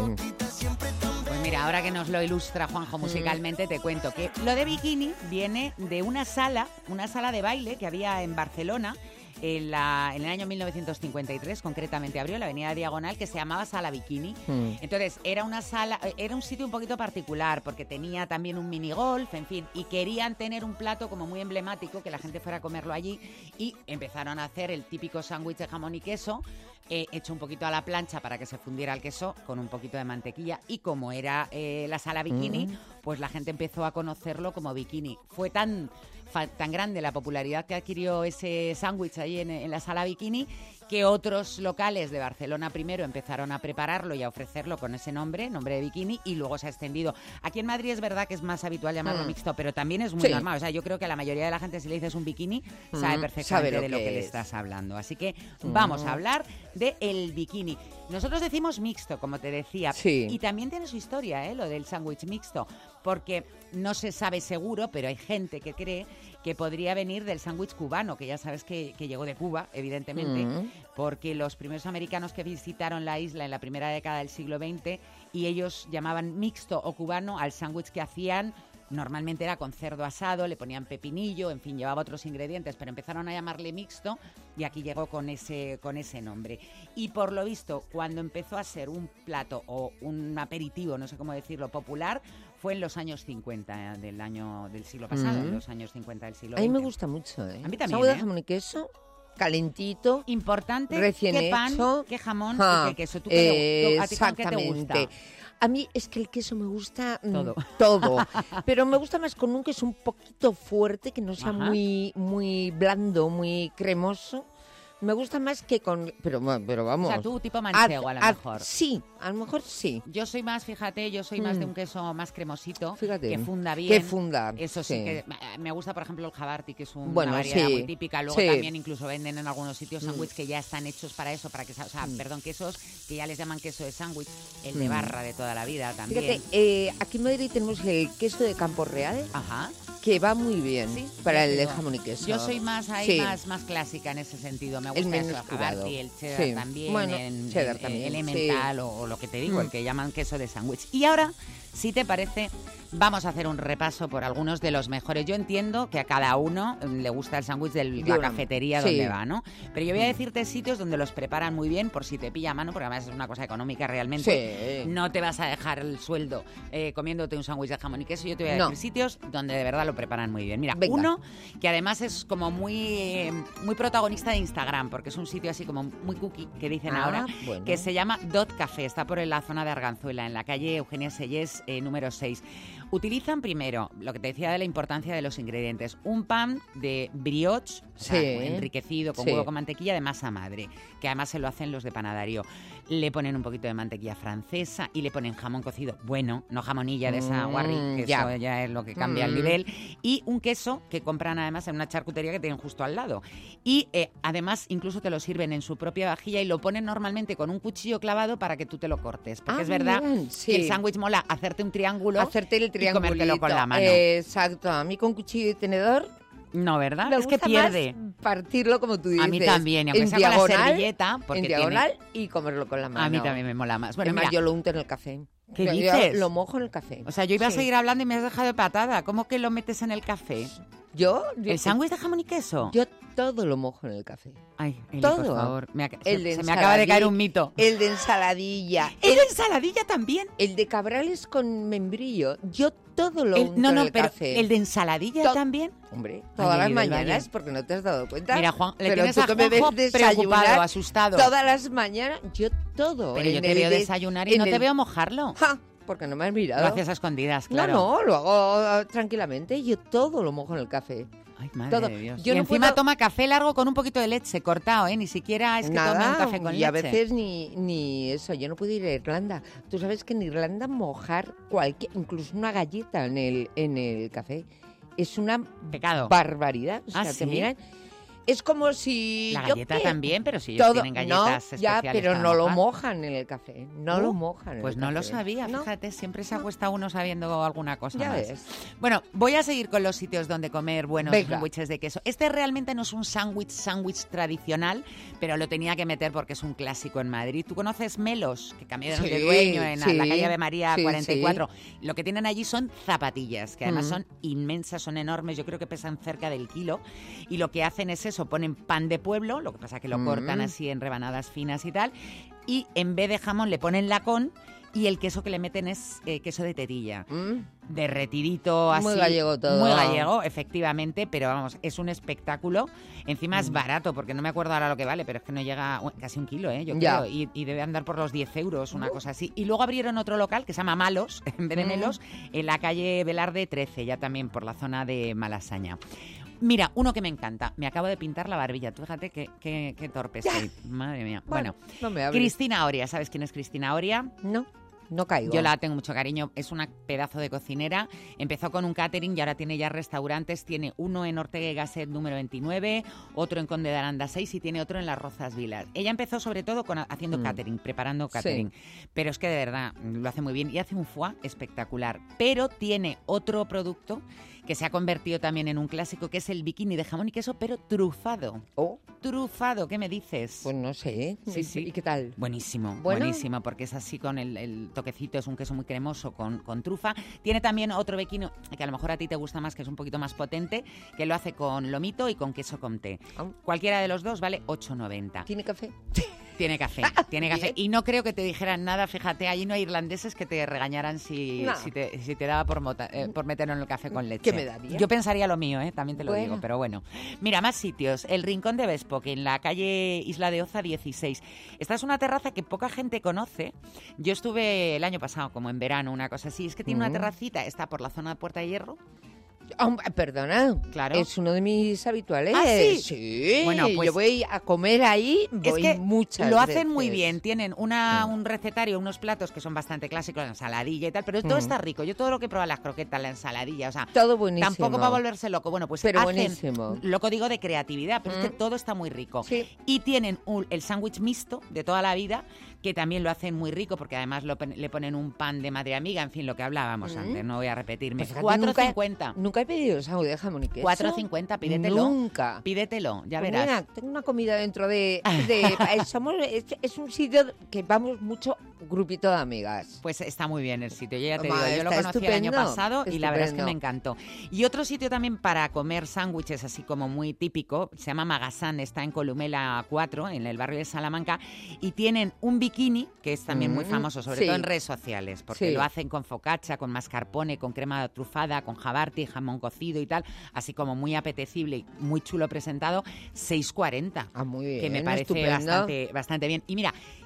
Pues mira, ahora que nos lo ilustra Juanjo musicalmente, te cuento que lo de bikini viene de una sala, una sala de baile que había en Barcelona. En, la- en el año mil novecientos cincuenta y tres, concretamente abrió la avenida Diagonal, que se llamaba Sala Bikini. Mm. Entonces, era una sala, era un sitio un poquito particular, porque tenía también un minigolf, en fin, y querían tener un plato como muy emblemático, que la gente fuera a comerlo allí, y empezaron a hacer el típico sándwich de jamón y queso, eh, hecho un poquito a la plancha para que se fundiera el queso, con un poquito de mantequilla, y como era eh, la Sala Bikini, Mm. pues la gente empezó a conocerlo como bikini. Fue tan, fa- tan grande la popularidad que adquirió ese sándwich ahí en, en la Sala Bikini, que otros locales de Barcelona primero empezaron a prepararlo y a ofrecerlo con ese nombre, nombre de bikini, y luego se ha extendido. Aquí en Madrid es verdad que es más habitual llamarlo Mm. mixto, pero también es muy Sí. normal. O sea, yo creo que a la mayoría de la gente, si le dices un bikini, Mm, sabe perfectamente sabe lo de lo que que le es. estás hablando. Así que Mm. vamos a hablar de el bikini. Nosotros decimos mixto, como te decía, Sí. y también tiene su historia, ¿eh? Lo del sándwich mixto, porque no se sabe seguro, pero hay gente que cree que podría venir del sándwich cubano, que ya sabes que, que llegó de Cuba, evidentemente, Mm. porque los primeros americanos que visitaron la isla en la primera década del siglo veinte, y ellos llamaban mixto o cubano al sándwich que hacían. Normalmente era con cerdo asado, le ponían pepinillo, en fin, llevaba otros ingredientes, pero empezaron a llamarle mixto y aquí llegó con ese, con ese nombre. Y por lo visto, cuando empezó a ser un plato o un aperitivo, no sé cómo decirlo, popular, fue en los años cincuenta eh, del año del siglo pasado, Mm. en los años cincuenta del siglo A mí me veinte. gusta mucho, ¿eh? A mí también, Sándwich de ¿eh? jamón y queso, calentito. Importante, recién qué pan, hecho. qué jamón Ah, y qué queso. ¿Tú qué te- tú- ¿A ti con qué te gusta? exactamente. A mí es que el queso me gusta mm, Todo. todo, pero me gusta más con un queso un poquito fuerte, que no sea Ajá. muy muy blando, muy cremoso. Me gusta más que con... Pero, pero vamos... O sea, tú tipo manchego, a lo mejor. Sí, a lo mejor sí. Yo soy más, fíjate, yo soy más Mm. de un queso más cremosito, Fíjate, que funda bien. que funda, Eso sí, sí. que eh, me gusta, por ejemplo, el jabarti, que es un- Bueno, una variedad sí, muy típica. Luego sí. también incluso venden en algunos sitios Mm. sándwiches que ya están hechos para eso, para que, sa- o sea, Mm. perdón, quesos que ya les llaman queso de sándwich, el de Mm. barra de toda la vida también. Fíjate, eh, aquí en Madrid tenemos el queso de Campo Real, Ajá. que va muy bien Sí, para ya el te de digo. jamón y queso. Yo soy más ahí, Sí. más, más clásica en ese sentido. Me El gusta menos eso, el curado. jabarti, el cheddar Sí. también, Bueno, el, cheddar el- también, el sí. elemental o, o lo que te digo, Mm. el que llaman queso de sándwich. Y ahora, si te parece, vamos a hacer un repaso por algunos de los mejores. Yo entiendo que a cada uno mm, le gusta el sándwich de De la una- cafetería sí. donde va, ¿no? Pero yo voy a Mm. decirte sitios donde los preparan muy bien, por si te pilla a mano, porque además es una cosa económica realmente. Sí. No te vas a dejar el sueldo eh, comiéndote un sándwich de jamón y queso. Yo te voy a No. decir sitios donde de verdad lo preparan muy bien. Mira, Venga. uno que además es como muy, eh, muy protagonista de Instagram, porque es un sitio así como muy cookie, que dicen Ah, ahora, bueno. que se llama Dot Café. Está por la zona de Arganzuela, en la calle Eugenia Sellés, eh, número seis. Utilizan primero, lo que te decía de la importancia de los ingredientes, un pan de brioche, o sea, Sí. enriquecido con Sí. huevo con mantequilla de masa madre, que además se lo hacen los de Panadario. Le ponen un poquito de mantequilla francesa y le ponen jamón cocido, bueno, no jamonilla de esa Mm, guarri, que ya. eso ya es lo que cambia el Mm. nivel, y un queso que compran además en una charcutería que tienen justo al lado. Y eh, además incluso te lo sirven en su propia vajilla y lo ponen normalmente con un cuchillo clavado para que tú te lo cortes, porque Ah, es verdad bien, sí. que el sándwich mola hacerte un triángulo Hacerte el y triángulo comértelo con la mano. Exacto. A mí con cuchillo y tenedor No, ¿verdad? me Es que gusta pierde. más partirlo como tú dices. A mí también, y aunque en sea con la diagonal, servilleta, porque en tiene- diagonal y comerlo con la mano. A mí también me mola más. Bueno, Además, mira, yo lo unto en el café. ¿qué Yo- yo dices? Lo mojo en el café. O sea, yo iba a Sí. seguir hablando y me has dejado de patada. ¿Cómo que lo metes en el café? ¿Yo? yo ¿El sándwich de jamón y queso? Yo todo lo mojo en el café. Ay, Eli, todo. por favor. Me, ac- El se, de se me acaba de caer ensaladilla- un mito. El de ensaladilla. ¿El de ensaladilla también? El de cabrales con membrillo. Yo todo lo El- unto no, en no, el pero café. ¿el de ensaladilla To- también? Hombre, Ay, todas las Eli del mañanas, Valle. porque no te has dado cuenta. Mira, Juan, le Pero tienes tú a que me ves Juanjo desayunar preocupado, asustado. Todas las mañanas, yo todo. Pero yo en te el veo de- desayunar y en no te el- veo mojarlo. ¡Ja! Porque no me has mirado. Lo haces a escondidas, claro. No, no, lo hago ah, tranquilamente. Yo todo lo mojo en el café. Ay, madre todo. de Dios. Yo y no encima puedo- toma café largo con un poquito de leche cortado, ¿eh? Ni siquiera es que tome un café con y leche. a veces ni, ni eso. Yo no puedo ir a Irlanda. Tú sabes que en Irlanda mojar cualquier, incluso una galleta en el, en el café, es una Pecado. barbaridad. O ¿Ah, sea, te sí? miran- Es como si... La yo galleta qué- también, pero si ellos todo, tienen galletas no, ya, especiales pero para no lo mojar. mojan en el café. No Uh, lo mojan en Pues el no lo café. sabía, No. fíjate, siempre se acuesta uno sabiendo alguna cosa Ya más. ves. Bueno, voy a seguir con los sitios donde comer buenos Venga. sándwiches de queso. Este realmente no es un sándwich sándwich tradicional, pero lo tenía que meter porque es un clásico en Madrid. ¿Tú conoces Melos? Que cambiaron Sí, de dueño en sí, la calle Ave María sí, cuarenta y cuatro. Lo que tienen allí son zapatillas, que además Mm. son inmensas, son enormes, yo creo que pesan cerca del kilo. Y lo que hacen es eso, ponen pan de pueblo, lo que pasa que lo Mm. cortan así en rebanadas finas y tal, y en vez de jamón le ponen lacón y el queso que le meten es eh, queso de tetilla. Derretidito así. Muy gallego todo. Muy gallego, efectivamente, pero vamos, es un espectáculo. Encima Mm. es barato, porque no me acuerdo ahora lo que vale, pero es que no llega uh, casi un kilo, ¿eh? Yo Ya. creo, y, y debe andar por los diez euros, una cosa así. Y luego abrieron otro local que se llama Malos, en vez de Mm. Melos, en la calle Velarde trece, ya también por la zona de Malasaña. Mira, uno que me encanta. Me acabo de pintar la barbilla. Tú fíjate qué, qué, qué torpe soy. Madre mía. Bueno, no me hables. Cristina Oria. ¿Sabes quién es Cristina Oria? No, no caigo. Yo la tengo mucho cariño. Es una pedazo de cocinera. Empezó con un catering y ahora tiene ya restaurantes. Tiene uno en Ortega y Gasset número veintinueve, otro en Conde de Aranda seis y tiene otro en Las Rozas Vilas. Ella empezó sobre todo con haciendo Mm. catering, preparando catering. Sí. Pero es que de verdad lo hace muy bien y hace un foie espectacular. Pero tiene otro producto que se ha convertido también en un clásico, que es el bikini de jamón y queso, pero trufado. Oh. Trufado, ¿qué me dices? Pues no sé. Sí, sí. ¿Y qué tal? Buenísimo, Bueno. buenísimo, porque es así con el, el toquecito, es un queso muy cremoso con, con trufa. Tiene también otro bikini que a lo mejor a ti te gusta más, que es un poquito más potente, que lo hace con lomito y con queso comté. Cualquiera de los dos vale ocho noventa. ¿Tiene café? Tiene café, tiene café. Y no creo que te dijeran nada, fíjate, allí no hay irlandeses que te regañaran si, No. si, te, si te daba por, mota- eh, por meterlo en el café con leche. ¿Qué me daría? Yo pensaría lo mío, ¿eh? También te lo Bueno. digo, pero bueno. Mira, más sitios. El Rincón de Bespoque, en la calle Isla de Oza dieciséis. Esta es una terraza que poca gente conoce. Yo estuve el año pasado, como en verano, una cosa así. Es que tiene una Mm. terracita, está por la zona de Puerta de Hierro. Oh, perdona, Claro. es uno de mis habituales. ¿Ah, sí? Sí, Bueno, pues- yo voy a comer ahí, Es voy que muchas lo hacen muy veces. bien. Tienen una, un recetario, unos platos que son bastante clásicos, la ensaladilla y tal, pero todo Mm. está rico. Yo todo lo que he probado, las croquetas, la ensaladilla, o sea, Todo buenísimo. tampoco para volverse loco. Bueno, pues Pero hacen, buenísimo. loco digo de creatividad, pero es que Mm. todo está muy rico. Sí. Y tienen un- el sándwich mixto de toda la vida, que también lo hacen muy rico, porque además lo pen- le ponen un pan de madre amiga, en fin, lo que hablábamos Mm. antes, no voy a repetirme. Pues fíjate, cuatro nunca- cincuenta. Nunca he pedido sándwich de jamón y queso. cuatro cincuenta, pídetelo. Nunca. Pídetelo, ya Pues verás. mira, tengo una comida dentro de... de- eh, somos, es, es un sitio que vamos mucho grupito de amigas. Pues está muy bien el sitio, yo ya te Ma, digo, yo lo está conocí el año estupendo, pasado y la verdad es que me estupendo. encantó. Y otro sitio también para comer sándwiches así como muy típico, se llama Magasán, está en Columela cuatro, en el barrio de Salamanca, y tienen un bikini, que es también muy Mm, famoso, sobre sí. todo en redes sociales, porque Sí. lo hacen con focaccia, con mascarpone, con crema trufada, con jabarti, jamón cocido y tal, así como muy apetecible y muy chulo presentado, seis cuarenta. Ah, muy bien, Que me parece estupendo. bastante, bastante bien. Y mira,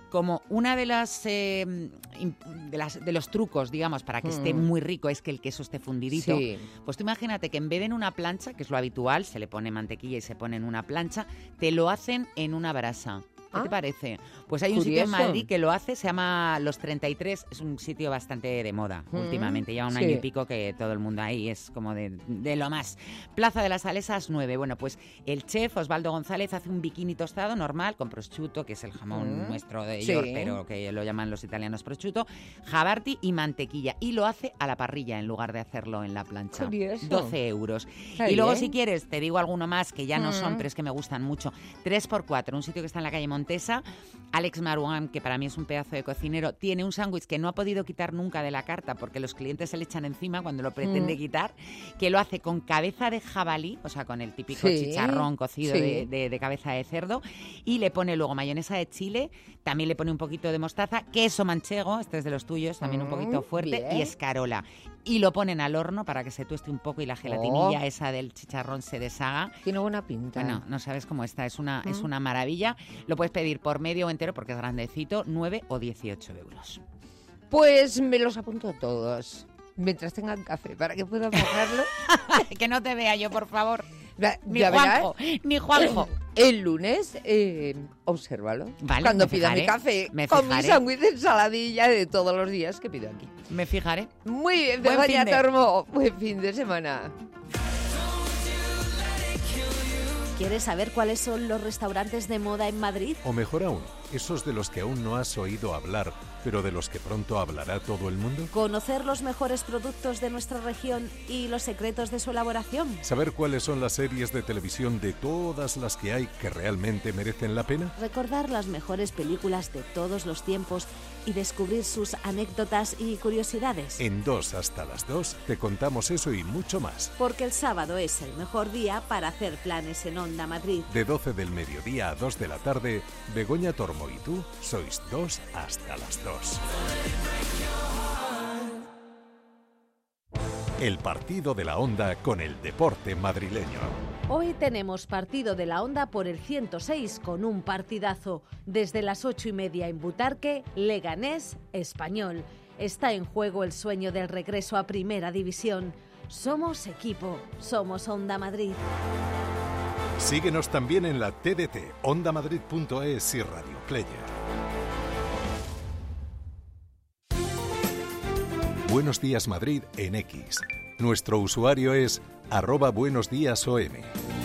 como una de las, eh, de las de los trucos, digamos, para que mm. esté muy rico es que el queso esté fundidito, Sí. pues tú imagínate que en vez de en una plancha, que es lo habitual, se le pone mantequilla y se pone en una plancha, te lo hacen en una brasa. ¿Qué Ah, te parece? Pues hay un curioso. sitio en Madrid que lo hace, se llama Los treinta y tres, es un sitio bastante de moda Mm, últimamente, lleva un sí. año y pico que todo el mundo ahí es como de, de lo más. Plaza de las Salesas nueve, bueno, pues el chef Osvaldo González hace un bikini tostado normal con prosciutto, que es el jamón Mm, nuestro de sí. York, pero que lo llaman los italianos prosciutto, jabarti y mantequilla, y lo hace a la parrilla en lugar de hacerlo en la plancha. Curioso. doce euros. Está y luego bien. si quieres, te digo alguno más que ya no son, Mm. pero es que me gustan mucho. tres por cuatro, un sitio que está en la calle Montesa. Alex Maruán, que para mí es un pedazo de cocinero, tiene un sándwich que no ha podido quitar nunca de la carta porque los clientes se le echan encima cuando lo pretende Mm. quitar, que lo hace con cabeza de jabalí, o sea, con el típico Sí, chicharrón cocido sí. de, de- de cabeza de cerdo, y le pone luego mayonesa de chile, también le pone un poquito de mostaza, queso manchego, este es de los tuyos, también un Mm, poquito fuerte, bien. y escarola. Y lo ponen al horno para que se tueste un poco y la gelatinilla Oh. esa del chicharrón se deshaga. Tiene buena pinta. Bueno, no sabes cómo está, es una, es Mm. una maravilla. Lo puedes pedir por medio o entero porque es grandecito, nueve o dieciocho euros. Pues me los apunto todos. Mientras tengan café, para que pueda pagarlo. Que no te vea yo, por favor. Ya, Ni ya verás. Juanjo, ni Juanjo. El lunes, eh, obsérvalo. Vale, Cuando me pida mi fijaré, café, me con mi fijaré. sándwich de ensaladilla de todos los días que pido aquí. Me fijaré. Muy bien, Buen Begoña finde. Tormo. Buen fin de semana. ¿Quieres saber cuáles son los restaurantes de moda en Madrid? O mejor aún, esos de los que aún no has oído hablar, pero de los que pronto hablará todo el mundo. ¿Conocer los mejores productos de nuestra región y los secretos de su elaboración? ¿Saber cuáles son las series de televisión de todas las que hay que realmente merecen la pena? Recordar las mejores películas de todos los tiempos y descubrir sus anécdotas y curiosidades. En dos hasta las dos te contamos eso y mucho más. Porque el sábado es el mejor día para hacer planes en Onda Madrid. De doce del mediodía a dos de la tarde, Begoña Tormo y tú sois dos hasta las dos. El partido de la Onda con el deporte madrileño. Hoy tenemos partido de la Onda por el ciento seis con un partidazo. Desde las ocho y media en Butarque, Leganés, Español. Está en juego el sueño del regreso a Primera División. Somos equipo, somos Onda Madrid. Síguenos también en la T D T, onda madrid punto es y Radio Player. Buenos Días Madrid en X. Nuestro usuario es arroba buenos días O M.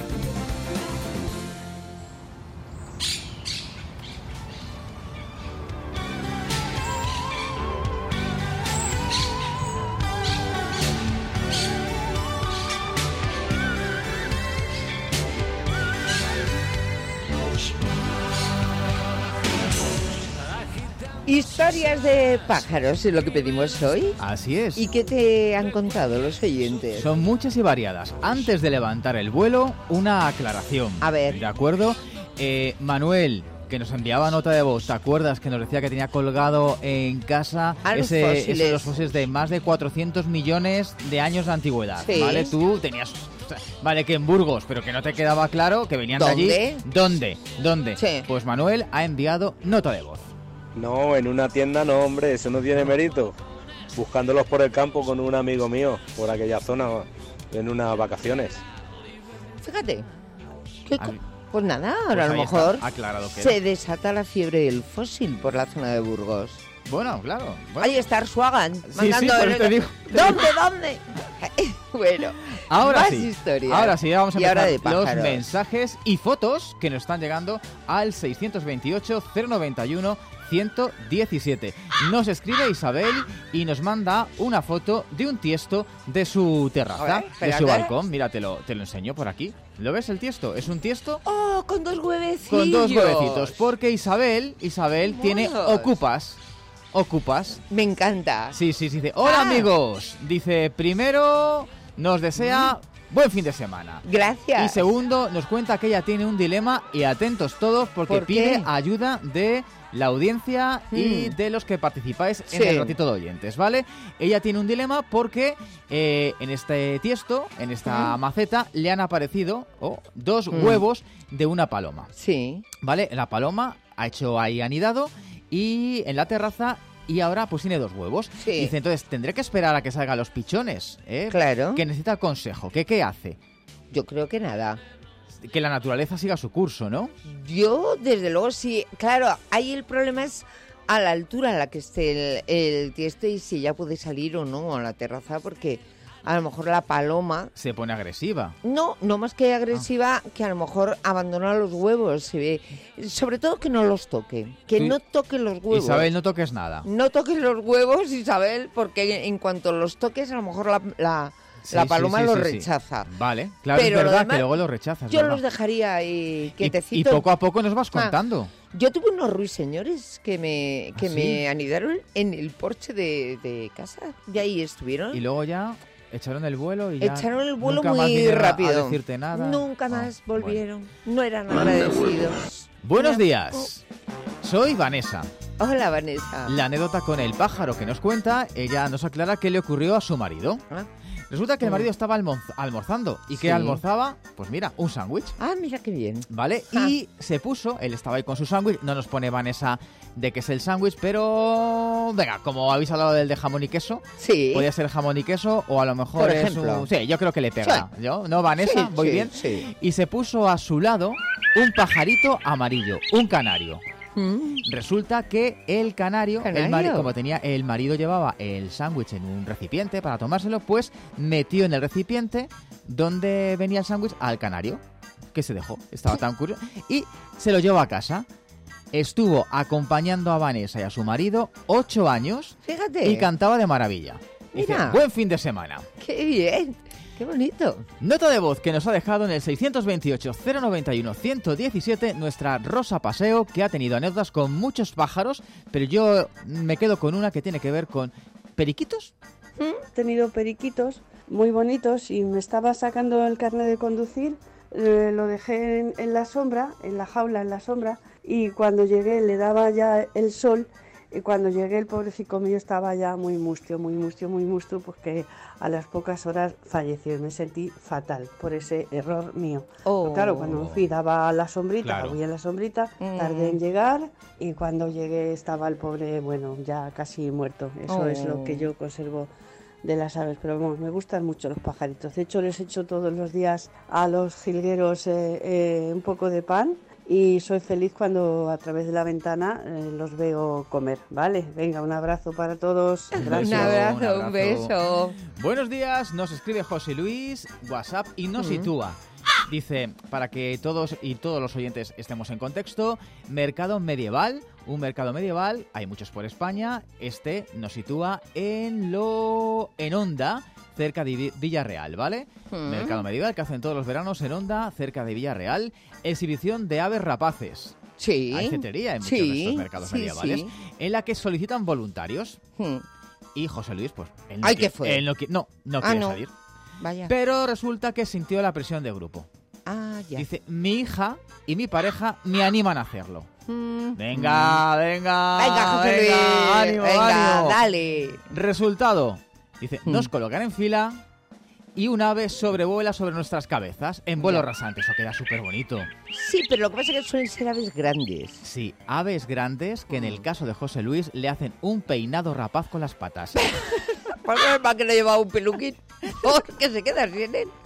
Historias de pájaros es lo que pedimos hoy. Así es. ¿Y qué te han contado los oyentes? Son muchas y variadas. Antes de levantar el vuelo, una aclaración. A ver. ¿De acuerdo? Eh, Manuel, que nos enviaba nota de voz, ¿te acuerdas que nos decía que tenía colgado en casa Ah, los ese, fósiles. esos los fósiles de más de cuatrocientos millones de años de antigüedad? Sí. ¿Vale? Tú tenías... Vale, que en Burgos, pero que no te quedaba claro que venían de allí. ¿Dónde? ¿Dónde? ¿Dónde? Sí. Pues Manuel ha enviado nota de voz. No, en una tienda no, hombre, eso no tiene mérito. Buscándolos por el campo con un amigo mío, por aquella zona, en unas vacaciones. Fíjate. ¿Qué co- Ah, pues nada, pues ahora a lo ahí está, mejor aclarado que se era. desata la fiebre del fósil por la zona de Burgos. Bueno, claro. Bueno. Ahí está Arzuagan sí, mandando... por eso te digo- ¿Dónde, dónde? bueno, Ahora más sí, historias. ahora sí, ya vamos a Y ahora empezar de los pájaros. mensajes y fotos que nos están llegando al seiscientos veintiocho, cero noventa y uno, ciento diecisiete. Nos escribe Isabel y nos manda una foto de un tiesto de su terraza, A ver, de espérate. su balcón. Mira, te lo, te lo enseño por aquí. ¿Lo ves el tiesto? Es un tiesto ¡Oh, con dos huevecillos! con dos huevecitos, porque Isabel, Isabel tiene Monos. ocupas. Ocupas. Me encanta. Sí, sí, sí. Dice, hola Ah. amigos. Dice, primero nos desea buen fin de semana. Gracias. Y segundo, nos cuenta que ella tiene un dilema y atentos todos porque ¿Por pide qué? ayuda de la audiencia y Hmm. de los que participáis en Sí. el ratito de oyentes, ¿vale? Ella tiene un dilema porque eh, en este tiesto, en esta Hmm. maceta, le han aparecido oh, dos Hmm. huevos de una paloma, Sí. ¿vale? La paloma ha hecho ahí anidado y en la terraza y ahora pues tiene dos huevos. Sí. Dice, entonces tendré que esperar a que salgan los pichones, ¿eh? Claro. Que necesita consejo. ¿Qué, qué hace? Yo creo que nada. Que la naturaleza siga su curso, ¿no? Yo, desde luego, sí. Claro, ahí el problema es a la altura a la que esté el, el tiesto y si ya puede salir o no a la terraza, porque a lo mejor la paloma... Se pone agresiva. No, no más que agresiva, ah. que a lo mejor abandona los huevos, se ve. Sobre todo que no los toque, que sí. no toque los huevos. Isabel, no toques nada. No toques los huevos, Isabel, porque en cuanto los toques, a lo mejor la... la Sí, la paloma sí, sí, los sí, rechaza. Sí. Vale, claro, pero es verdad demás, que luego los rechazas. Yo ¿verdad? los dejaría ahí quietecitos. Y, y poco a poco nos vas contando. Ah, yo tuve unos ruiseñores que me que ¿Ah, sí? me anidaron en el porche de, de casa. De ahí estuvieron. Y luego ya echaron el vuelo y ya echaron el vuelo nunca muy más rápido. A decirte nada. Nunca más oh, volvieron. Bueno. No eran agradecidos. Buenos días. Soy Vanessa. Hola, Vanessa. La anécdota con el pájaro que nos cuenta, ella nos aclara qué le ocurrió a su marido. ¿Ah? Resulta que el marido estaba almorz- almorzando. ¿Y qué sí. almorzaba? Pues mira, un sándwich. Ah, mira qué bien. ¿Vale? Ah. Y se puso, él estaba ahí con su sándwich. No nos pone Vanessa de qué es el sándwich, pero... Venga, como habéis hablado del de jamón y queso. Sí. Podría ser jamón y queso o a lo mejor Por es ejemplo. un... Sí, yo creo que le pega. Sí. ¿Yo? ¿No, Vanessa? Sí, ¿Voy sí, bien? Sí. Y se puso a su lado un pajarito amarillo, un canario. Mm. Resulta que el canario, el mari- como tenía el marido llevaba el sándwich en un recipiente para tomárselo, pues metió en el recipiente donde venía el sándwich al canario, que se dejó, estaba tan curioso, y se lo llevó a casa. Estuvo acompañando a Vanessa y a su marido ocho años. Fíjate. Y cantaba de maravilla. Dice, Mira. buen fin de semana. ¡Qué bien! ¡Qué bonito! Nota de voz que nos ha dejado en el seiscientos veintiocho, cero noventa y uno, ciento diecisiete nuestra Rosa Paseo, que ha tenido anécdotas con muchos pájaros, pero yo me quedo con una que tiene que ver con periquitos. He tenido periquitos muy bonitos y me estaba sacando el carnet de conducir, eh, lo dejé en, en la sombra, en la jaula, en la sombra, y cuando llegué le daba ya el sol. Y cuando llegué el pobrecito mío estaba ya muy mustio, muy mustio, muy mustio, porque a las pocas horas falleció y me sentí fatal por ese error mío. Oh. Claro, cuando me fui daba la sombrita, Claro. voy en la sombrita, Mm. tardé en llegar y cuando llegué estaba el pobre, bueno, ya casi muerto. Eso Oh. es lo que yo conservo de las aves, pero bueno, me gustan mucho los pajaritos. De hecho, les echo todos los días a los jilgueros eh, eh, un poco de pan. Y soy feliz cuando a través de la ventana eh, los veo comer, ¿vale? Venga, un abrazo para todos. Gracias. Un abrazo, un beso. Buenos días, nos escribe José Luis, WhatsApp, y nos Mm. sitúa. Dice, para que todos y todos los oyentes estemos en contexto, mercado medieval, un mercado medieval, hay muchos por España, este nos sitúa en lo en Onda, cerca de Vi- Villarreal, ¿vale? Mm. Mercado medieval que hacen todos los veranos en Onda, cerca de Villarreal, exhibición de aves rapaces. Sí. Hay cetería en muchos Sí, de estos mercados sí, medievales, sí. en la que solicitan voluntarios. Hmm. Y José Luis, pues, él no Ay, quiere- ¿qué fue? él no, qui- no, no Ah, quiere no. salir. Vaya. Pero resulta que sintió la presión de grupo. Ah, ya. Dice, mi hija y mi pareja me animan a hacerlo. Mm. Venga, venga, Venga, José venga, Luis. ánimo, Venga, ánimo. dale. Resultado, dice, Mm. nos colocan en fila y un ave sobrevuela sobre nuestras cabezas en vuelo Ya. rasante. Eso queda súper bonito. Sí, pero lo que pasa es que suelen ser aves grandes. Sí, aves grandes que en el caso de José Luis le hacen un peinado rapaz con las patas. ¿Por qué para que le lleva un peluquín? Porque se queda sin él.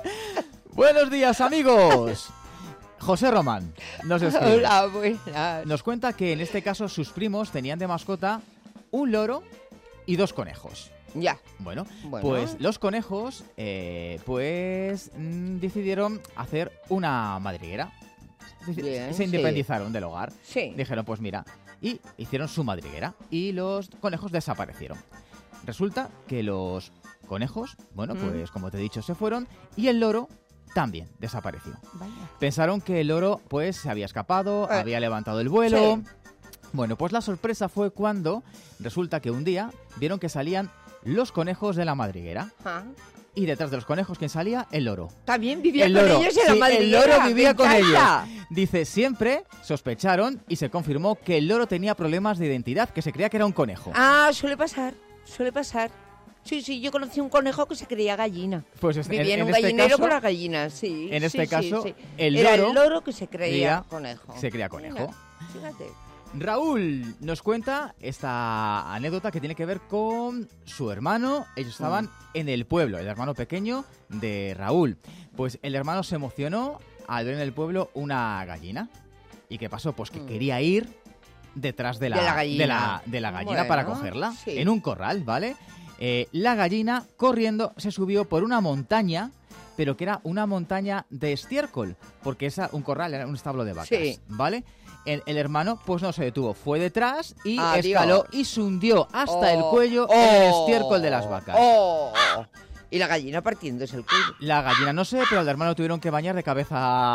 Buenos días, amigos. José Román nos escribe. Hola, buenas. Nos cuenta que en este caso sus primos tenían de mascota un loro y dos conejos. Ya. Bueno, Bueno. pues los conejos eh, pues mm, decidieron hacer una madriguera. Dice- Bien, Se sí. independizaron del hogar. Sí. Dijeron, pues mira, y hicieron su madriguera y los conejos desaparecieron. Resulta que los conejos, bueno, Mm. pues como te he dicho, se fueron y el loro también desapareció. Vaya. Pensaron que el loro pues se había escapado, Eh, había levantado el vuelo. sí. Bueno, pues la sorpresa fue cuando resulta que un día vieron que salían los conejos de la madriguera. Ah. Y detrás de los conejos, ¿quién salía? El loro. También vivía El con loro. ellos en la Sí, madriguera. el loro vivía me con ellos. encanta. Dice, siempre sospecharon y se confirmó que el loro tenía problemas de identidad, que se creía que era un conejo. Ah, suele pasar, suele pasar. Sí, sí, yo conocí un conejo que se creía gallina. Pues es- Vivía en, en un este gallinero caso- con las gallinas, sí. En sí, este sí, caso, sí. el Era loro el loro que se creía creía- conejo. se creía conejo. Mira, fíjate. Raúl nos cuenta esta anécdota que tiene que ver con su hermano. Ellos estaban mm. en el pueblo, el hermano pequeño de Raúl. Pues el hermano se emocionó al ver en el pueblo una gallina. ¿Y qué pasó? Pues que mm. quería ir detrás de la, de la gallina, de la, de la gallina bueno, para cogerla, sí. en un corral, ¿vale? Eh, la gallina, corriendo, se subió por una montaña, pero que era una montaña de estiércol, porque esa, un corral era un establo de vacas, sí. ¿vale? El, el hermano pues no se detuvo, fue detrás y Adiós. escaló y se hundió hasta Oh, el cuello oh, en el estiércol de las vacas. Oh, y la gallina partiéndose el cuello. La gallina no sé, pero al hermano tuvieron que bañar de cabeza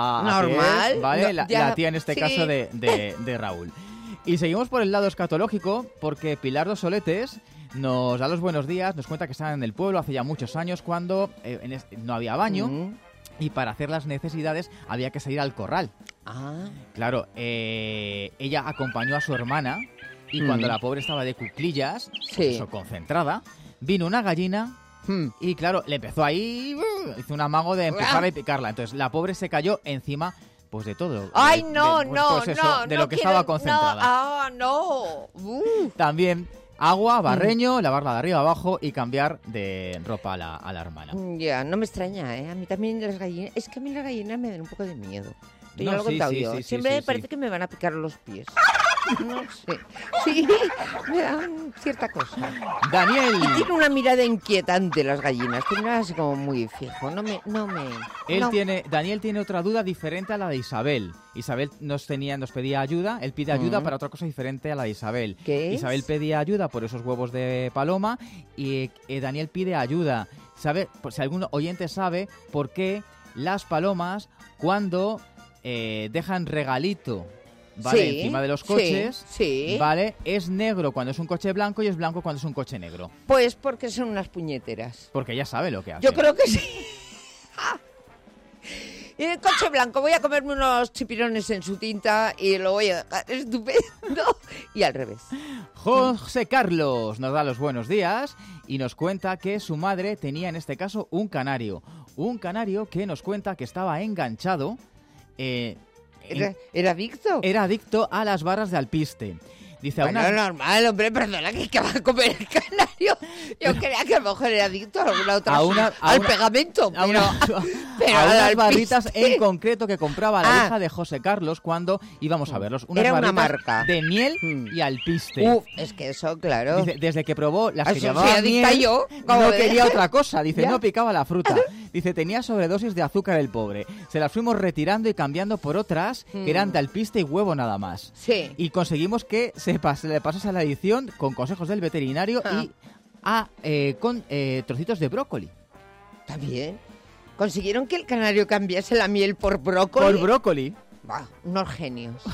a Normal, pies, ¿vale? no, la, ya, la tía en este sí. caso de, de, de Raúl. Y seguimos por el lado escatológico, porque Pilar dos Soletes nos da los buenos días, nos cuenta que estaban en el pueblo hace ya muchos años cuando eh, en este, no había baño. Mm. Y para hacer las necesidades había que salir al corral. Ah. Claro, eh, ella acompañó a su hermana y mm. cuando la pobre estaba de cuclillas, sí. pues eso, concentrada, vino una gallina mm. y claro, le empezó ahí, uh, hizo un amago de empujarla y picarla. Entonces la pobre se cayó encima pues de todo. Ay, de, no, de, pues, no, pues eso, no. de no lo que quiero, estaba concentrada. No, ah, no. Uh. También agua, barreño, mm. lavarla de arriba abajo y cambiar de ropa a la, a la hermana. Ya, no me extraña, ¿eh? A mí también las gallinas... Es que a mí las gallinas me dan un poco de miedo. Yo no, lo he sí, contado sí, yo. sí, Siempre sí, me sí, parece sí. que me van a picar los pies. No sé. Sí, me dan cierta cosa. Daniel. Y tiene una mirada inquietante las gallinas. Tiene así como muy fijo. No me... No me Él no. tiene, Daniel tiene otra duda diferente a la de Isabel. Isabel nos tenía, nos pedía ayuda. Él pide ayuda mm. para otra cosa diferente a la de Isabel. ¿Qué es? Isabel pedía ayuda por esos huevos de paloma y eh, Daniel pide ayuda. ¿Sabe? Por si algún oyente sabe por qué las palomas cuando eh, dejan regalito, ¿vale? Sí, encima de los coches, sí, sí. ¿vale? Es negro cuando es un coche blanco y es blanco cuando es un coche negro. Pues porque son unas puñeteras. Porque ella sabe lo que hace. Yo creo que sí. Y en el coche blanco voy a comerme unos chipirones en su tinta y lo voy a dejar estupendo. Y al revés. José Carlos nos da los buenos días y nos cuenta que su madre tenía en este caso un canario. Un canario que nos cuenta que estaba enganchado. Eh, ¿Era, en, ¿Era adicto? Era adicto a las barras de alpiste. Dice, bueno, a una... normal, hombre, perdona, que, que va a comer el canario. Yo creía que a lo mejor era adicto a alguna otra a una, a al una, pegamento, a pero, una, pero a unas al barritas alpiste. en concreto que compraba la ah. hija de José Carlos cuando íbamos a verlos. Unas era una barritas marca de miel mm. y alpiste. Uf, es que eso, claro. Dice, desde que probó las Eso que sí, llevaban miel, yo, no de... quería otra cosa. Dice, ¿Ya? no picaba la fruta. Dice, tenía sobredosis de azúcar el pobre. Se las fuimos retirando y cambiando por otras mm. que eran de alpiste y huevo nada más. Sí. Y conseguimos que se, pas le pasase a la edición con consejos del veterinario ah. y a, eh, con eh, trocitos de brócoli. Está bien. ¿Consiguieron que el canario cambiase la miel por brócoli? Por brócoli. Bah, unos genios.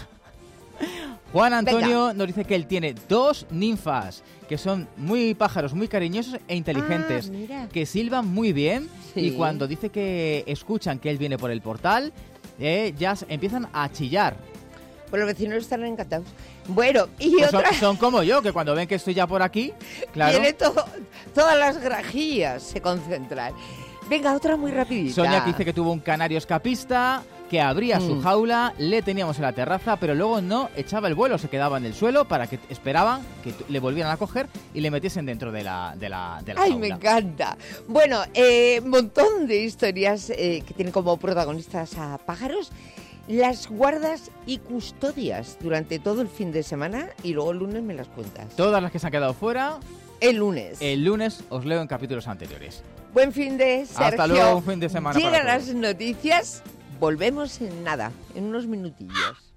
Juan Antonio Venga. nos dice que él tiene dos ninfas, que son muy pájaros, muy cariñosos e inteligentes, ah, que silban muy bien sí. y cuando dice que escuchan que él viene por el portal, eh, ya empiezan a chillar. Pues los vecinos están encantados. Bueno, y pues otra... son, son como yo, que cuando ven que estoy ya por aquí, claro. Tiene todo, todas las grajillas se concentran. Venga, otra muy rapidita. Sonia que dice que tuvo un canario escapista, que abría mm. su jaula, le teníamos en la terraza, pero luego no echaba el vuelo, se quedaba en el suelo para que esperaban que le volvieran a coger y le metiesen dentro de la, de la, de la Ay, jaula. me encanta. Bueno, eh, un montón de historias eh, que tienen como protagonistas a pájaros. Las guardas y custodias durante todo el fin de semana y luego el lunes me las cuentas. Todas las que se han quedado fuera. El lunes. El lunes os leo en capítulos anteriores. Buen fin de Sergio. Hasta luego, un fin de semana. Llegan para las noticias, volvemos en nada, en unos minutillos.